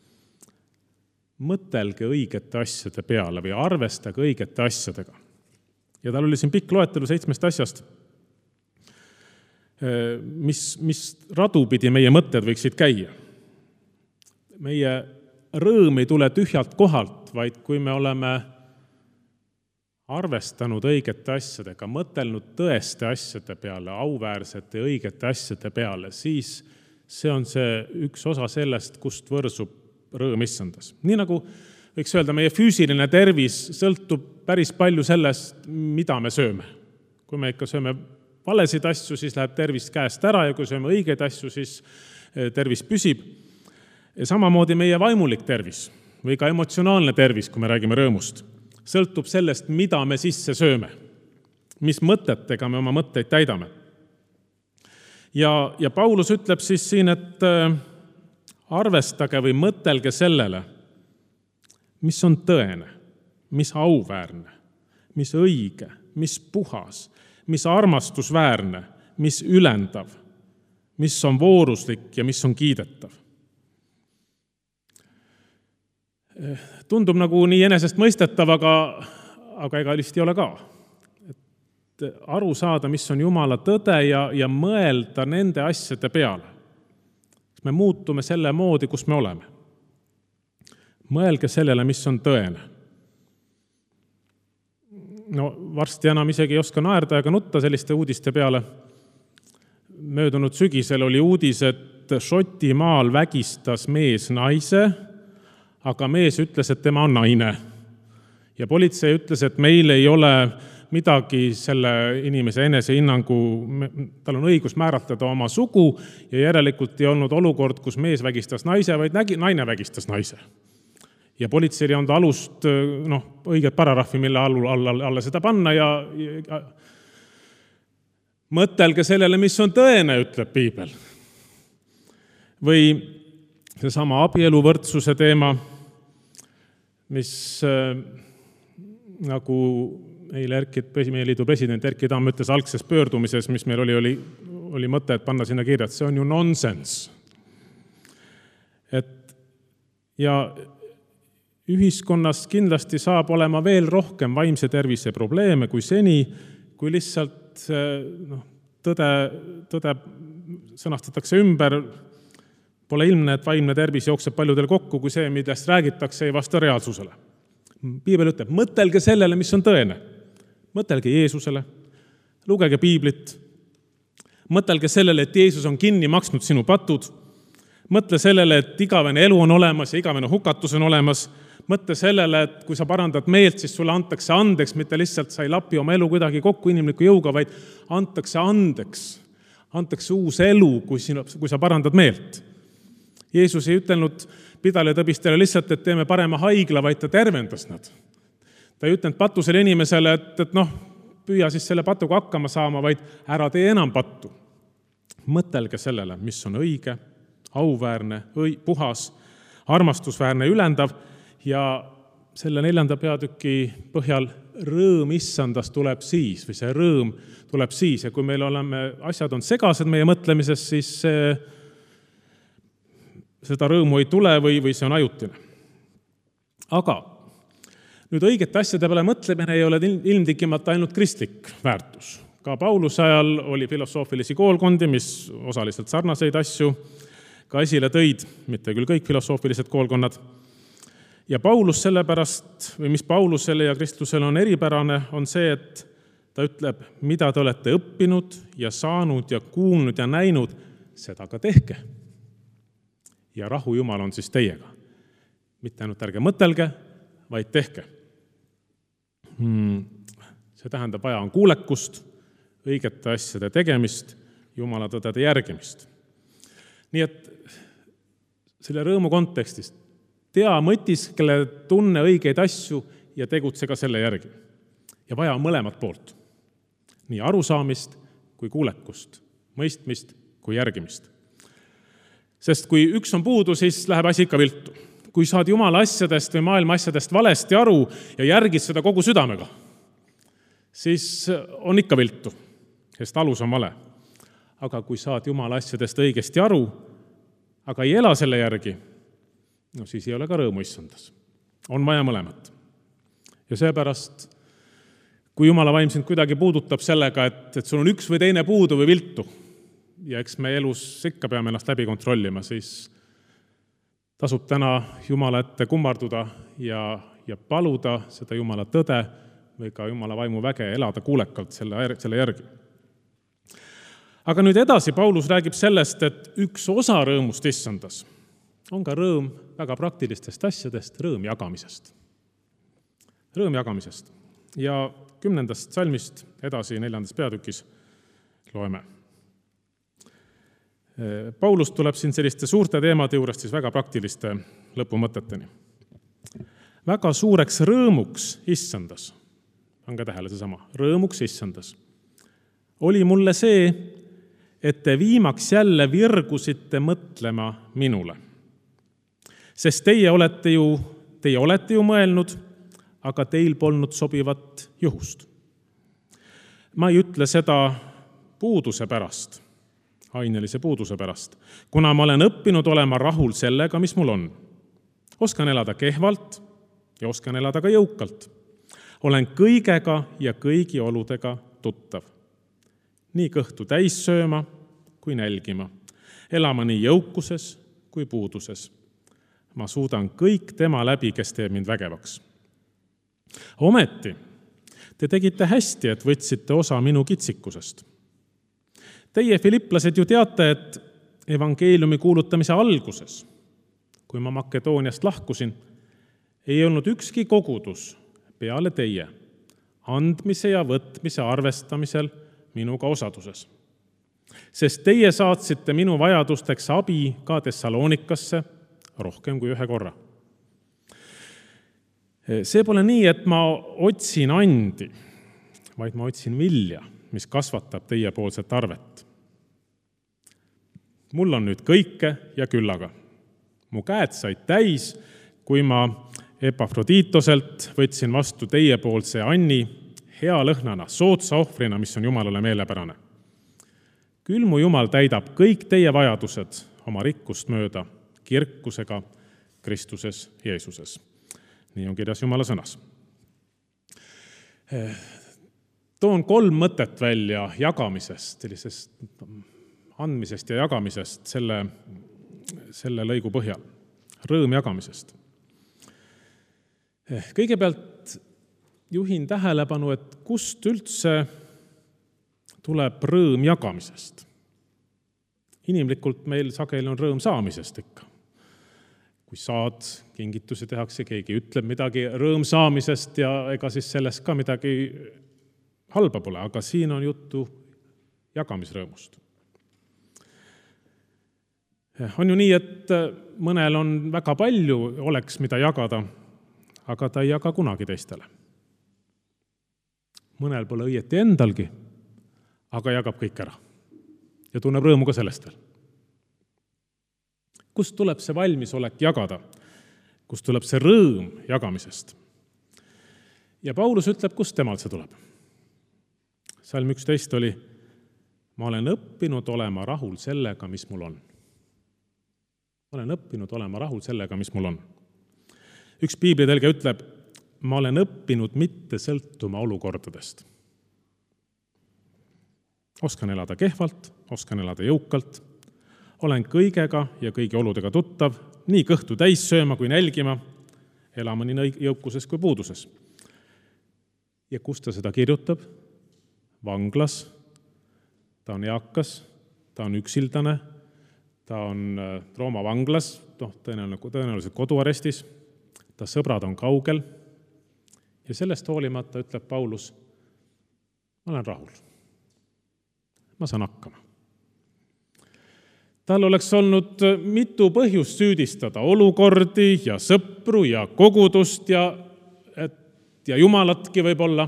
mõtelge õigete asjade peale või arvestage õigete asjadega. Ja tal oli siin pikk loetelu 7 asjast, mis radu pidi meie mõtted võiksid käia. Meie rõõm ei tule tühjalt kohalt, vaid kui me oleme arvestanud õigete asjadega, mõtelnud tõeste asjade peale, auväärsete õigete asjade peale, siis see on see üks osa sellest, kust võrsub rõõm issandas. Nii nagu võiks öelda, meie füüsiline tervis sõltub päris palju sellest, mida me sööme. Kui me ikka sööme valesid asju, siis läheb tervis käest ära ja kui sööme õigeid asju, siis tervis püsib. Ja samamoodi meie vaimulik tervis või ka emotsionaalne tervis, kui me räägime rõõmust, sõltub sellest, mida me sisse sööme, mis mõtetega me oma mõtteid täidame. Ja Paulus ütleb siis siin, et arvestage või mõtelge sellele, mis on tõene, mis auväärne, mis õige, mis puhas, mis armastusväärne, mis ülendav, mis on vooruslik ja mis on kiidetav. Tundub nagu nii enesest mõistetav, aga ega lihtsalt ei ole ka. Et aru saada, mis on Jumala tõde ja mõelda nende asjade peale. Me muutume selle moodi, kus me oleme. Mõelge sellele, mis on tõene. No varsti enam isegi ei oska naerda ega nutta selliste uudiste peale. Möödunud sügisel oli uudis, et Šotimaal vägistas mees naise, aga mees ütles, et tema on naine. Ja politsei ütles, et meil ei ole midagi selle inimese enesehinnangu, tal on õigus määratleda oma sugu ja järelikult ei olnud olukord, kus mees vägistas naise, vaid naine vägistas naise. Ja politsei on alust, õiget paragrahvi, mille alla seda panna ja mõtelge sellele, mis on tõene, ütleb Piibel. Või seesama abieluvõrdsuse teema, mis nagu eile meie liidu president Erki Tamm ütles algses pöördumises, mis meil oli mõte, et panna sinna kirja, et see on ju nonsense. Ja ühiskonnas kindlasti saab olema veel rohkem vaimse tervise probleeme kui seni, kui lihtsalt tõde sõnastatakse ümber. Pole ilmne, et vaimne tervis jookseb paljudel kokku, kui see, millest räägitakse, ei vasta reaalsusele. Piibel ütleb, mõtelge sellele, mis on tõene. Mõtelge Jeesusele, lugege piiblit, mõtelge sellele, et Jeesus on kinni maksnud sinu patud, mõtle sellele, et igavene elu on olemas ja igavene hukatus on olemas, mõtle sellele, et kui sa parandad meelt, siis sulle antakse andeks, mitte lihtsalt sa ei lapi oma elu kuidagi kokku inimliku jõuga, vaid antakse uus elu, kui sa parandad meelt. Jeesus ei ütelnud pidalitõbistele lihtsalt, et teeme parema haigla, vaid ta tervendas nad. Ta ei ütlenud patusele inimesele, et püüa siis selle patuga hakkama saama, vaid ära tee enam pattu. Mõtelge sellele, mis on õige, auväärne, puhas, armastusväärne, ülendav ja selle 4. peatüki põhjal rõõm issandast tuleb siis, või see rõõm tuleb siis ja kui meil asjad on segased meie mõtlemises, siis seda rõõmu ei tule või see on ajutine. Aga nüüd õigete asjade peale mõtlemine ei ole ilmtikimata ainult kristlik väärtus. Ka Pauluse ajal oli filosoofilisi koolkondi, mis osaliselt sarnaseid asju ka esile tõid, mitte küll kõik filosoofilised koolkonnad. Ja Paulus sellepärast, või mis Paulusele ja kristlusele on eripärane, on see, et ta ütleb, mida te olete õppinud ja saanud ja kuulnud ja näinud, seda ka tehke. Ja rahu Jumal on siis teiega. Mitte ainult ärge mõtelge, vaid tehke. See tähendab, vaja on kuulekust, õigete asjade tegemist, Jumala tõdede järgimist. Nii et selle rõõmu kontekstis mõtiskele, tunne õigeid asju ja tegutse ka selle järgi. Ja vaja on mõlemat poolt. Nii arusaamist kui kuulekust, mõistmist kui järgimist. Sest kui üks on puudu, siis läheb asi ikka viltu. Kui saad Jumala asjadest või maailma asjadest valesti aru ja järgid seda kogu südamega, siis on ikka viltu, sest alus on vale. Aga kui saad Jumala asjadest õigesti aru, aga ei ela selle järgi, siis ei ole ka rõõmu issandas. On vaja mõlemat. Ja seepärast, kui Jumala vaim sind kuidagi puudutab sellega, et sul on üks või teine puudu või viltu, ja eks me elus ikka peame ennast läbi kontrollima, siis tasub täna Jumala ette kummarduda ja paluda seda Jumala tõde või ka Jumala vaimu väge elada kuulekalt selle järgi. Aga nüüd edasi Paulus räägib sellest, et üks osa rõõmust issandas on ka rõõm väga praktilistest asjadest, rõõm jagamisest. Rõõm jagamisest. Ja 10. salmist edasi 4. peatükis loeme. Paulus tuleb siin selliste suurte teemade juurest siis väga praktiliste lõpumõteteni. Väga suureks rõõmuks issandas, pange tähele seesama, rõõmuks issandas, oli mulle see, et te viimaks jälle virgusite mõtlema minule. Sest teie olete ju mõelnud, aga teil polnud sobivat juhust. Ma ei ütle seda puuduse pärast, ainelise puuduse pärast, kuna ma olen õppinud olema rahul sellega, mis mul on. Oskan elada kehvalt ja oskan elada ka jõukalt. Olen kõigega ja kõigi oludega tuttav. Nii kõhtu täis sööma kui nälgima, elama nii jõukuses kui puuduses. Ma suudan kõik tema läbi, kes teeb mind vägevaks. Ometi, te tegite hästi, et võtsite osa minu kitsikusest. Teie, filiplased, ju teate, et evangeeliumi kuulutamise alguses, kui ma Makedooniast lahkusin, ei olnud ükski kogudus peale teie andmise ja võtmise arvestamisel minuga osaduses. Sest teie saatsite minu vajadusteks abi ka Thessalonikasse rohkem kui ühe korra. See pole nii, et ma otsin andi, vaid ma otsin vilja, mis kasvatab teiepoolset arvet. Mul on nüüd kõike ja küllaga. Mu käed said täis, kui ma Epafroditoselt võtsin vastu teiepoolse Anni hea lõhnana, soodsa ohvrina, mis on Jumalale meelepärane. Küll mu Jumal täidab kõik teie vajadused oma rikkust mööda kirkusega Kristuses Jeesuses. Nii on kirjas Jumala sõnas. Toon 3 mõtet välja jagamisest, sellisest andmisest ja jagamisest selle lõigu põhjal. Rõõm jagamisest. Kõigepealt juhin tähelepanu, et kust üldse tuleb rõõm jagamisest. Inimlikult meil sageli on rõõm saamisest ikka. Kui saad, kingitusi tehakse, keegi ütleb midagi rõõm saamisest ja ega siis sellest ka midagi halba pole, aga siin on juttu jagamisrõõmust. On ju nii, et mõnel on väga palju oleks, mida jagada, aga ta ei jaga kunagi teistele. Mõnel pole õieti endalgi, aga jagab kõik ära ja tunneb rõõmu ka sellest veel. Kust tuleb see valmisolek jagada? Kust tuleb see rõõm jagamisest? Ja Paulus ütleb, kust temal see tuleb. Salm 11 oli, ma olen õppinud olema rahul sellega, mis mul on. Ma olen õppinud olema rahul sellega, mis mul on. Üks piiblitõlge ütleb, ma olen õppinud mitte sõltuma olukordadest. Oskan elada kehvalt, oskan elada jõukalt, olen kõigega ja kõigi oludega tuttav, nii kõhtu täis sööma kui nälgima, elama nii jõukuses kui puuduses. Ja kus ta seda kirjutab? Vanglas, ta on eakas, ta on üksildane, ta on Rooma vanglas, tõenäoliselt koduarestis, ta sõbrad on kaugel ja sellest hoolimata ütleb Paulus, ma olen rahul, ma saan hakkama. Tal oleks olnud mitu põhjust süüdistada olukordi ja sõpru ja kogudust ja Jumalatki võib-olla,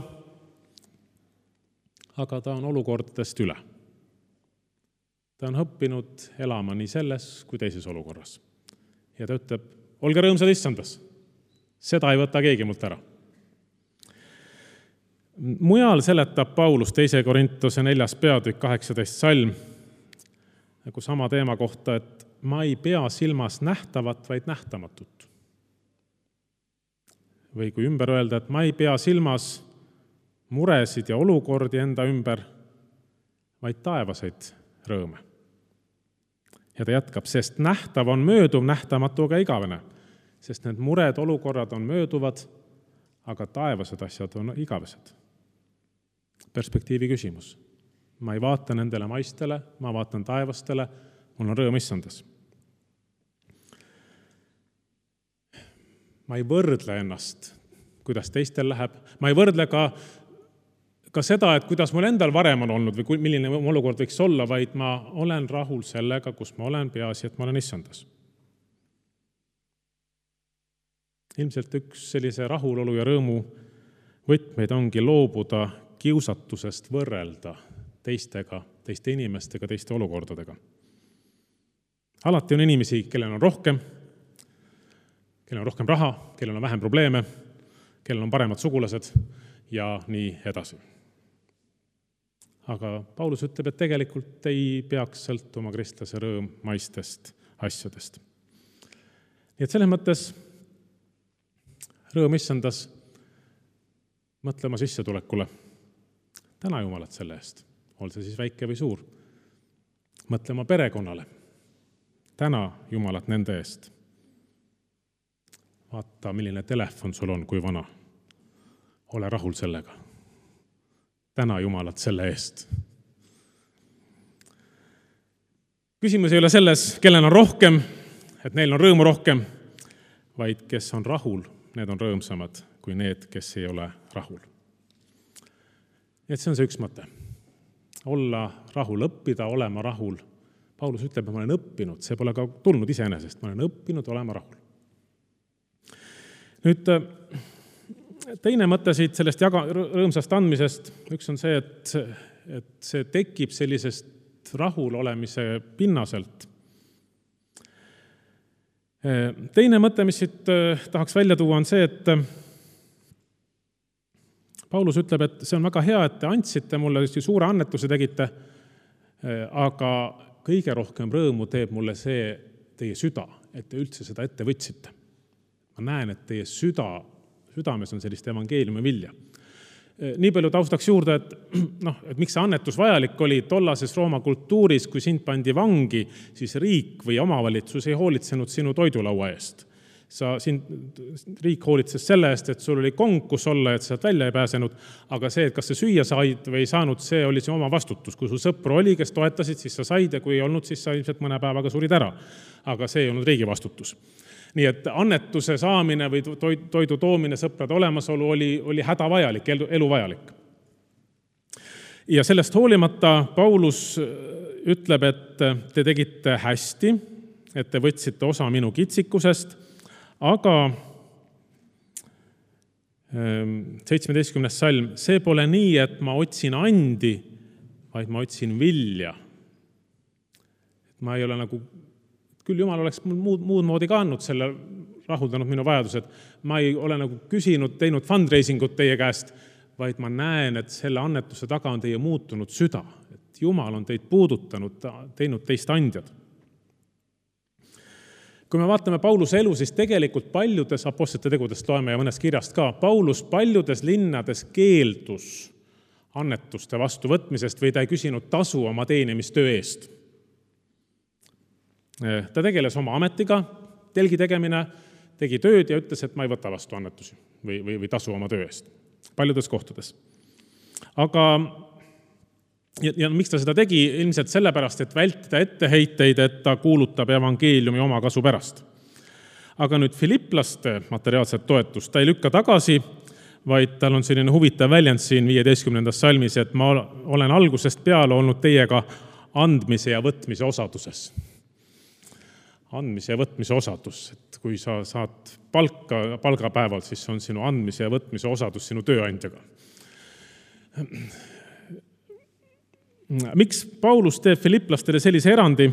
aga ta on olukordadest üle. Ta on õppinud elama nii selles kui teises olukorras. Ja ta ütleb, olge rõõmsad issandas, seda ei võta keegi mult ära. Mujal seletab Paulus 2. Korintuse 4. peatükk 18 salm nagu sama teema kohta, et ma ei pea silmas nähtavat, vaid nähtamatut. Või kui ümber öelda, et ma ei pea silmas muresid ja olukordi enda ümber, vaid taevaseid rõõme. Ja ta jätkab, sest nähtav on mööduv, nähtamatu aga igavene. Sest need mured, olukorrad on mööduvad, aga taevased asjad on igavesed. Perspektiivi küsimus. Ma ei vaata nendele maistele, ma vaatan taevastele, mul on rõõm issandas. Ma ei võrdle ennast, kuidas teistel läheb. Ma ei võrdle ka seda, et kuidas mul endal varem on olnud või milline olukord võiks olla, vaid ma olen rahul sellega, kus ma olen, peaasi, et ma olen issandas. Ilmselt üks sellise rahulolu ja rõõmu võtmeid ongi loobuda kiusatusest võrrelda teistega, teiste inimestega, teiste olukordadega. Alati on inimesi, kellel on rohkem raha, kellel on vähem probleeme, kellel on paremad sugulased ja nii edasi. Aga Paulus ütleb, et tegelikult ei peaks sõltuma kristlase rõõm maistest asjadest. Nii et selles mõttes rõõm issandas mõtlema sissetulekule. Täna Jumalat selle eest, ol see siis väike või suur. Mõtlema perekonnale. Täna Jumalat nende eest. Vaata, milline telefon sul on, kui vana. Ole rahul sellega. Täna Jumalat selle eest. Küsimus ei ole selles, kellel on rohkem, et neil on rõõmu rohkem, vaid kes on rahul, need on rõõmsamad kui need, kes ei ole rahul. Et see on see üks mõte. Olla rahul, õppida, olema rahul. Paulus ütleb, et ma olen õppinud, see pole ka tulnud iseenesest, ma olen õppinud olema rahul. Nüüd, teine mõte siit sellest rõõmsast andmisest, üks on see, et see tekib sellisest rahul olemise pinnaselt. Teine mõte, mis siit tahaks välja tuua, on see, et Paulus ütleb, et see on väga hea, et te andsite mulle, suure annetuse tegite, aga kõige rohkem rõõmu teeb mulle see teie süda, et te üldse seda ette võtsite. Ma näen, et teie südames on sellist evangeeliumi vilja. Nii palju taustaks juurde, et miks see annetus vajalik oli tollases Rooma kultuuris, kui sind pandi vangi, siis riik või omavalitsus ei hoolitsenud sinu toidulaua eest. Riik hoolitses selle eest, et sul oli kong, kus olla, et sealt välja ei pääsenud, aga see, et kas sa süüa said või ei saanud, see oli see oma vastutus. Kui sul sõpru oli, kes toetasid, siis sa said ja kui ei olnud, siis sa ilmselt mõne päevaga surid ära. Aga see ei olnud riigi vastutus. Nii et annetuse saamine või toidu toomine, sõprade olemasolu oli hädavajalik, eluvajalik. Ja sellest hoolimata Paulus ütleb, et te tegite hästi, et te võtsite osa minu kitsikusest, aga 17. salm, see pole nii, et ma otsin andi, vaid ma otsin vilja. Ma ei ole nagu küll Jumal oleks muud moodi ka andnud selle, rahuldanud minu vajadused. Ma ei ole nagu küsinud, teinud fundraisingut teie käest, vaid ma näen, et selle annetuse taga on teie muutunud süda. Et Jumal on teid puudutanud, teinud teist andjad. Kui me vaatame Pauluse elu, siis tegelikult paljudes apostlite tegudest loeme ja mõnest kirjast ka. Paulus paljudes linnades keeldus annetuste vastuvõtmisest või ta ei küsinud tasu oma teenimistöö eest. Ta tegeles oma ametiga, telgi tegemine, tegi tööd ja ütles, et ma ei võta vastu annetusi või tasu oma töö eest. Paljudes kohtades. Aga ja miks ta seda tegi? Ilmselt sellepärast, et vältida etteheiteid, et ta kuulutab evangeeliumi oma kasu pärast. Aga nüüd Filipplaste materiaalset toetust ta ei lükka tagasi, vaid tal on selline huvitav väljend siin 15. salmis, et ma olen algusest peale olnud teiega andmise ja võtmise osaduses. Andmise ja võtmise osadus, et kui sa saad palgapäeval, siis on sinu andmise ja võtmise osadus sinu tööandjaga. Miks Paulus teeb filipplastele sellise erandi,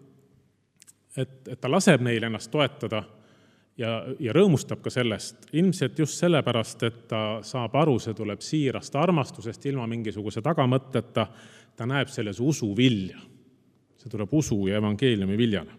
et ta laseb neil ennast toetada ja rõõmustab ka sellest? Ilmselt just sellepärast, et ta saab aru, see tuleb siirast armastusest ilma mingisuguse tagamõtteta, ta näeb selles usu vilja. See tuleb usu ja evangeeliumi viljana.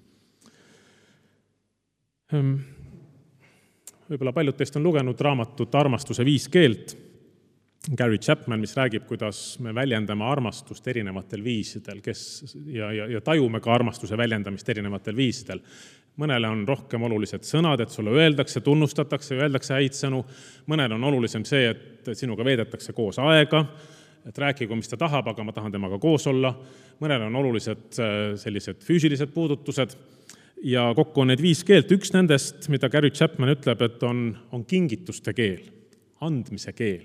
Võib-olla paljud teist on lugenud raamatut Armastuse 5 keelt, Gary Chapman, mis räägib, kuidas me väljendame armastust erinevatel viisidel ja tajume ka armastuse väljendamist erinevatel viisidel. Mõnele on rohkem olulised sõnad, et sulle öeldakse, tunnustatakse, öeldakse häid sõnu. Mõnele on olulisem see, et sinuga veedetakse koos aega, et rääkigu, mis ta tahab, aga ma tahan temaga koos olla. Mõnele on olulised sellised füüsilised puudutused. Ja kokku on need 5 keelt. Üks nendest, mida Gary Chapman ütleb, et on kingituste keel, andmise keel.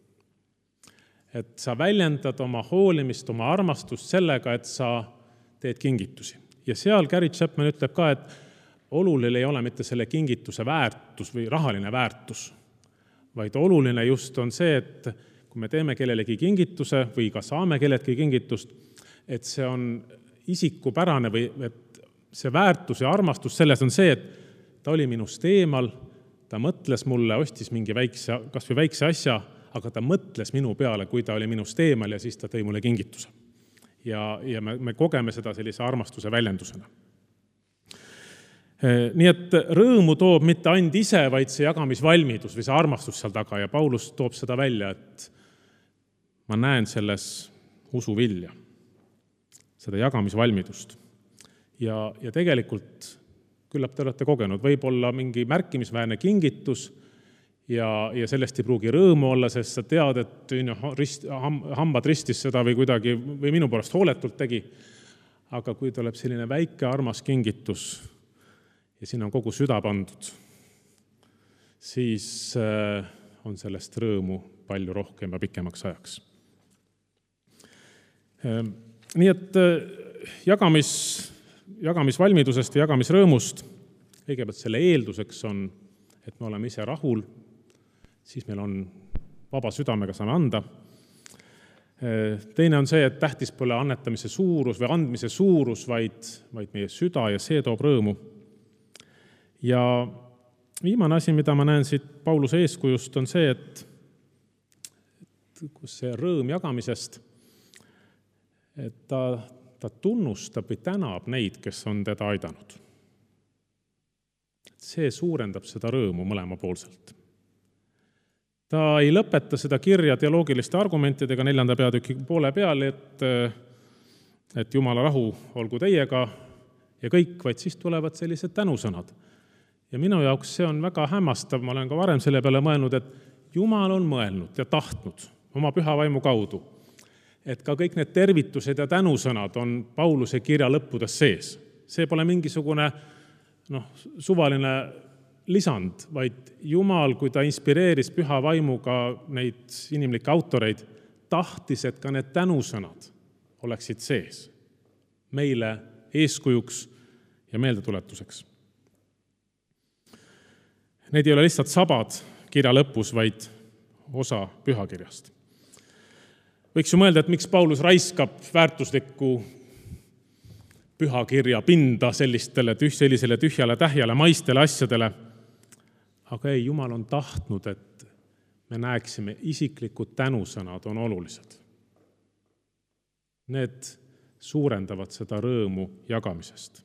Et sa väljendad oma hoolimist, oma armastust sellega, et sa teed kingitusi. Ja seal Gary Chapman ütleb ka, et oluline ei ole mitte selle kingituse väärtus või rahaline väärtus, vaid oluline just on see, et kui me teeme kellelegi kingituse või ka saame kellelegi kingitust, et see on isikupärane või et see väärtus ja armastus selles on see, et ta oli minust eemal, ta mõtles mulle, ostis mingi kas või väikse asja, aga ta mõtles minu peale, kui ta oli minust eemal ja siis ta tõi mulle kingituse. Ja me kogeme seda sellise armastuse väljendusena. Nii et rõõmu toob mitte ainult ise, vaid see jagamisvalmidus või see armastus seal taga ja Paulus toob seda välja, et ma näen selles usu vilja, seda jagamisvalmidust. Ja tegelikult küllap te olete kogenud, võib-olla mingi märkimisväärne kingitus ja sellest ei pruugi rõõmu olla, sest sa tead, et hambad ristis seda või kuidagi või minu poolest hooletult tegi. Aga kui tuleb selline väike armas kingitus ja siin on kogu süda pandud, siis on sellest rõõmu palju rohkem ja pikemaks ajaks. Nii et jagamisvalmidusest või jagamisrõõmust, kõigepealt selle eelduseks on, et me oleme ise rahul, siis meil on vaba südamega saame anda. Teine on see, et tähtis pole annetamise suurus või andmise suurus, vaid meie süda ja see toob rõõmu. Ja viimane asi, mida ma näen siit Pauluse eeskujust, on see, et kus see rõõm jagamisest, et ta tunnustab või tänab neid, kes on teda aidanud. See suurendab seda rõõmu mõlemapoolselt. Ta ei lõpeta seda kirja teoloogiliste argumentidega 4. peatüki poole peal, et Jumala rahu olgu teiega ja kõik, vaid siis tulevad sellised tänusõnad. Ja minu jaoks see on väga hämmastav, ma olen ka varem selle peale mõelnud, et Jumal on mõelnud ja tahtnud oma püha vaimu kaudu, et ka kõik need tervitused ja tänusõnad on Pauluse kirja lõppudes sees. See pole mingisugune suvaline lisand, vaid Jumal, kui ta inspireeris püha vaimuga neid inimlikke autoreid, tahtis, et ka need tänusõnad oleksid sees meile eeskujuks ja meeldetuletuseks. Need ei ole lihtsalt sabad kirja lõpus, vaid osa pühakirjast. Võiks ju mõelda, et miks Paulus raiskab väärtuslikku pühakirja pinda sellisele tühjale tähjale maistele asjadele. Aga ei, Jumal on tahtnud, et me näeksime isiklikud tänusõnad on olulised. Need suurendavad seda rõõmu jagamisest.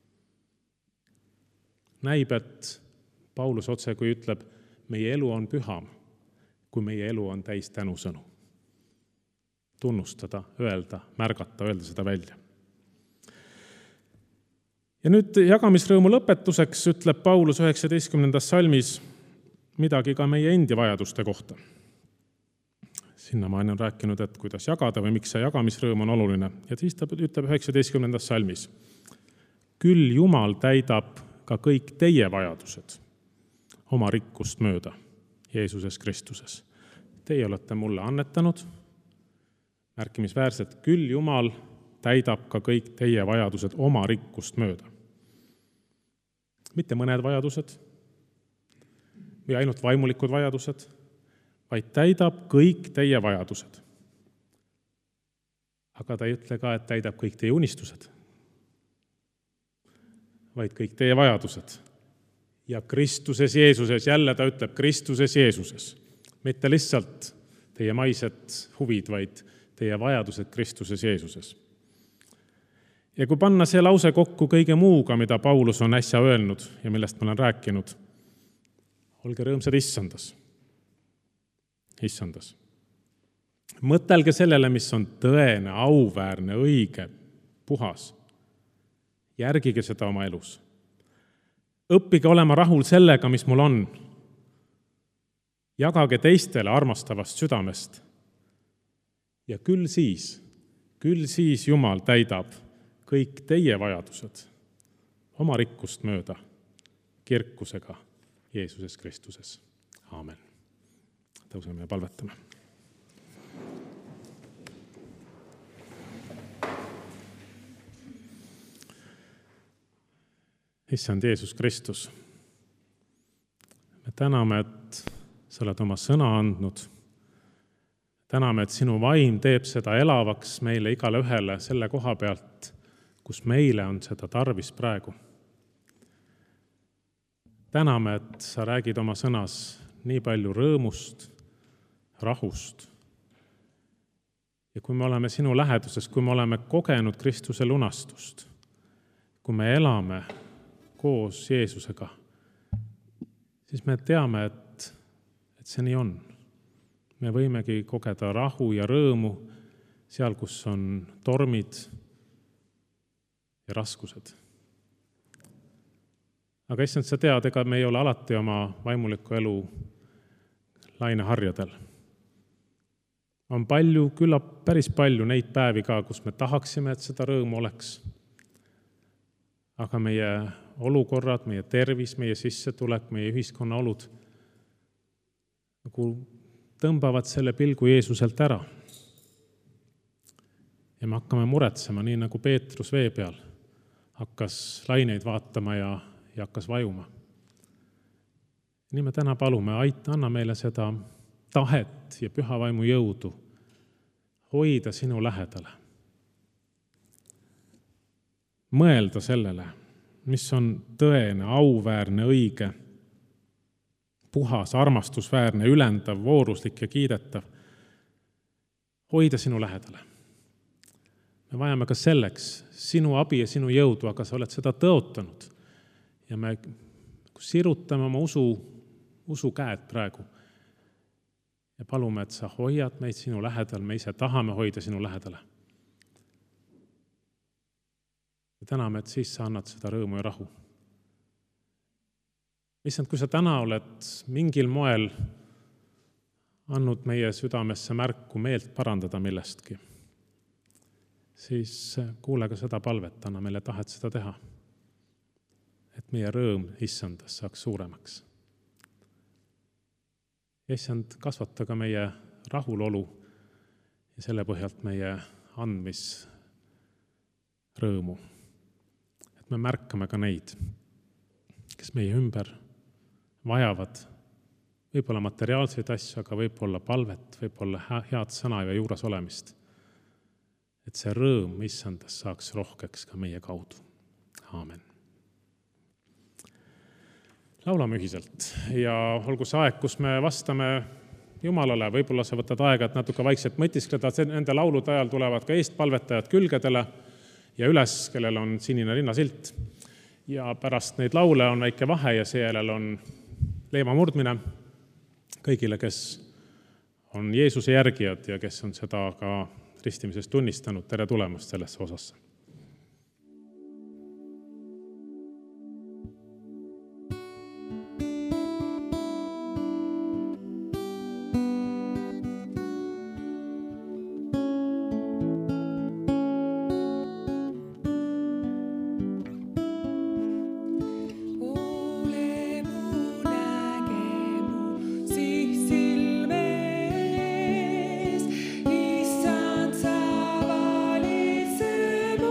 Näib, et Paulus otse kui ütleb, meie elu on püham, kui meie elu on täis tänusõnu. Tunnustada, öelda, märgata, öelda seda välja. Ja nüüd jagamisrõõmu lõpetuseks ütleb Paulus 19. salmis midagi ka meie endi vajaduste kohta. Sinna ma olen rääkinud, et kuidas jagada või miks see jagamisrõõm on oluline. Ja siis ta ütleb 19. salmis, küll Jumal täidab ka kõik teie vajadused oma rikkust mööda Jeesuses Kristuses. Teie olete mulle annetanud, märkimisväärselt, küll Jumal täidab ka kõik teie vajadused oma rikkust mööda. Mitte mõned vajadused või ainult vaimulikud vajadused, vaid täidab kõik teie vajadused. Aga ta ei ütle ka, et täidab kõik teie unistused, vaid kõik teie vajadused. Ja Kristuses Jeesuses, jälle ta ütleb Kristuses Jeesuses, mitte lihtsalt teie maised huvid, vaid teie vajadused Kristuses Jeesuses. Ja kui panna see lause kokku kõige muuga, mida Paulus on äsja öelnud ja millest ma olen rääkinud, olge rõõmsad Issandas. Mõtelge sellele, mis on tõene, auväärne, õige, puhas. Järgige seda oma elus. Õppige olema rahul sellega, mis mul on. Jagage teistele armastavast südamest. Ja küll siis Jumal täidab kõik teie vajadused oma rikkust mööda kirkusega Jeesuses Kristuses. Aamen. Tõuseme ja palvetame. Issand Jeesus Kristus, me täname, et sa oled oma sõna andnud. Täname, et sinu vaim teeb seda elavaks meile igale ühele selle koha pealt, kus meile on seda tarvis praegu. Täname, et sa räägid oma sõnas nii palju rõõmust, rahust. Ja kui me oleme sinu läheduses, kui me oleme kogenud Kristuse lunastust, kui me elame koos Jeesusega, siis me teame, et see nii on. Me võimegi kogeda rahu ja rõõmu seal, kus on tormid ja raskused. Aga issand, sa tead, ega me ei ole alati oma vaimuliku elu laineharjadel. On palju, küllap päris palju neid päevi ka, kus me tahaksime, et seda rõõmu oleks. Aga meie olukorrad, meie tervis, meie sissetulek, meie ühiskonna olud nagu tõmbavad selle pilgu Jeesuselt ära. Ja me hakkame muretsema, nii nagu Peetrus vee peal hakkas laineid vaatama ja hakkas vajuma. Nii me täna palume, anna meile seda tahet ja püha vaimu jõudu hoida sinu lähedale. Mõelda sellele, mis on tõene, auväärne, õige, puhas, armastusväärne, ülendav, vooruslik ja kiidetav, hoida sinu lähedale. Me vajame ka selleks sinu abi ja sinu jõudu, aga sa oled seda tõotanud. Ja me sirutame oma usu käed praegu ja palume, et sa hoiad meid sinu lähedal, me ise tahame hoida sinu lähedale. Ja täname, et siis sa annad seda rõõmu ja rahu. Issand, kui sa täna oled mingil moel andnud meie südamesse märku meelt parandada millestki, siis kuule ka seda palvet, anna meile tahet seda teha, et meie rõõm Issandas saaks suuremaks. Issand, kasvata ka meie rahulolu ja selle põhjalt meie andmisrõõmu. Et me märkame ka neid, kes meie ümber vajavad võib-olla materiaalseid asju, aga võib-olla palvet, võib-olla head sõna ja juures olemist. Et see rõõm Issandas saaks rohkeks ka meie kaudu. Aamen. Laulame ühiselt ja olgu see aeg, kus me vastame Jumalale, võib-olla sa võtad aega, et natuke vaikselt mõtiskleda, nende laulude ajal tulevad ka eestpalvetajad külgedele ja üles, kellel on sinine rinnasilt. Ja pärast neid laule on väike vahe ja seejärel on leema murdmine kõigile, kes on Jeesuse järgijad ja kes on seda ka ristimises tunnistanud. Tere tulemast sellesse osasse. Issand, sa valitsed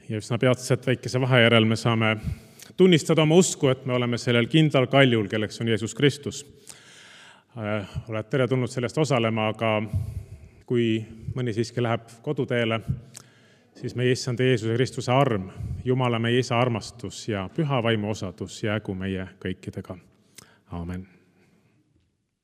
ja üsna peatselt väikese vahejärel me saame tunnistada oma usku, et me oleme sellel kindlal kaljul, kelleks on Jeesus Kristus. Oled tere tulnud sellest osalema, aga kui mõni siiski läheb koduteele, siis meie issand Jeesuse Kristuse arm, Jumala meie isa armastus ja püha vaimu osadus jäägu meie kõikidega. Aamen.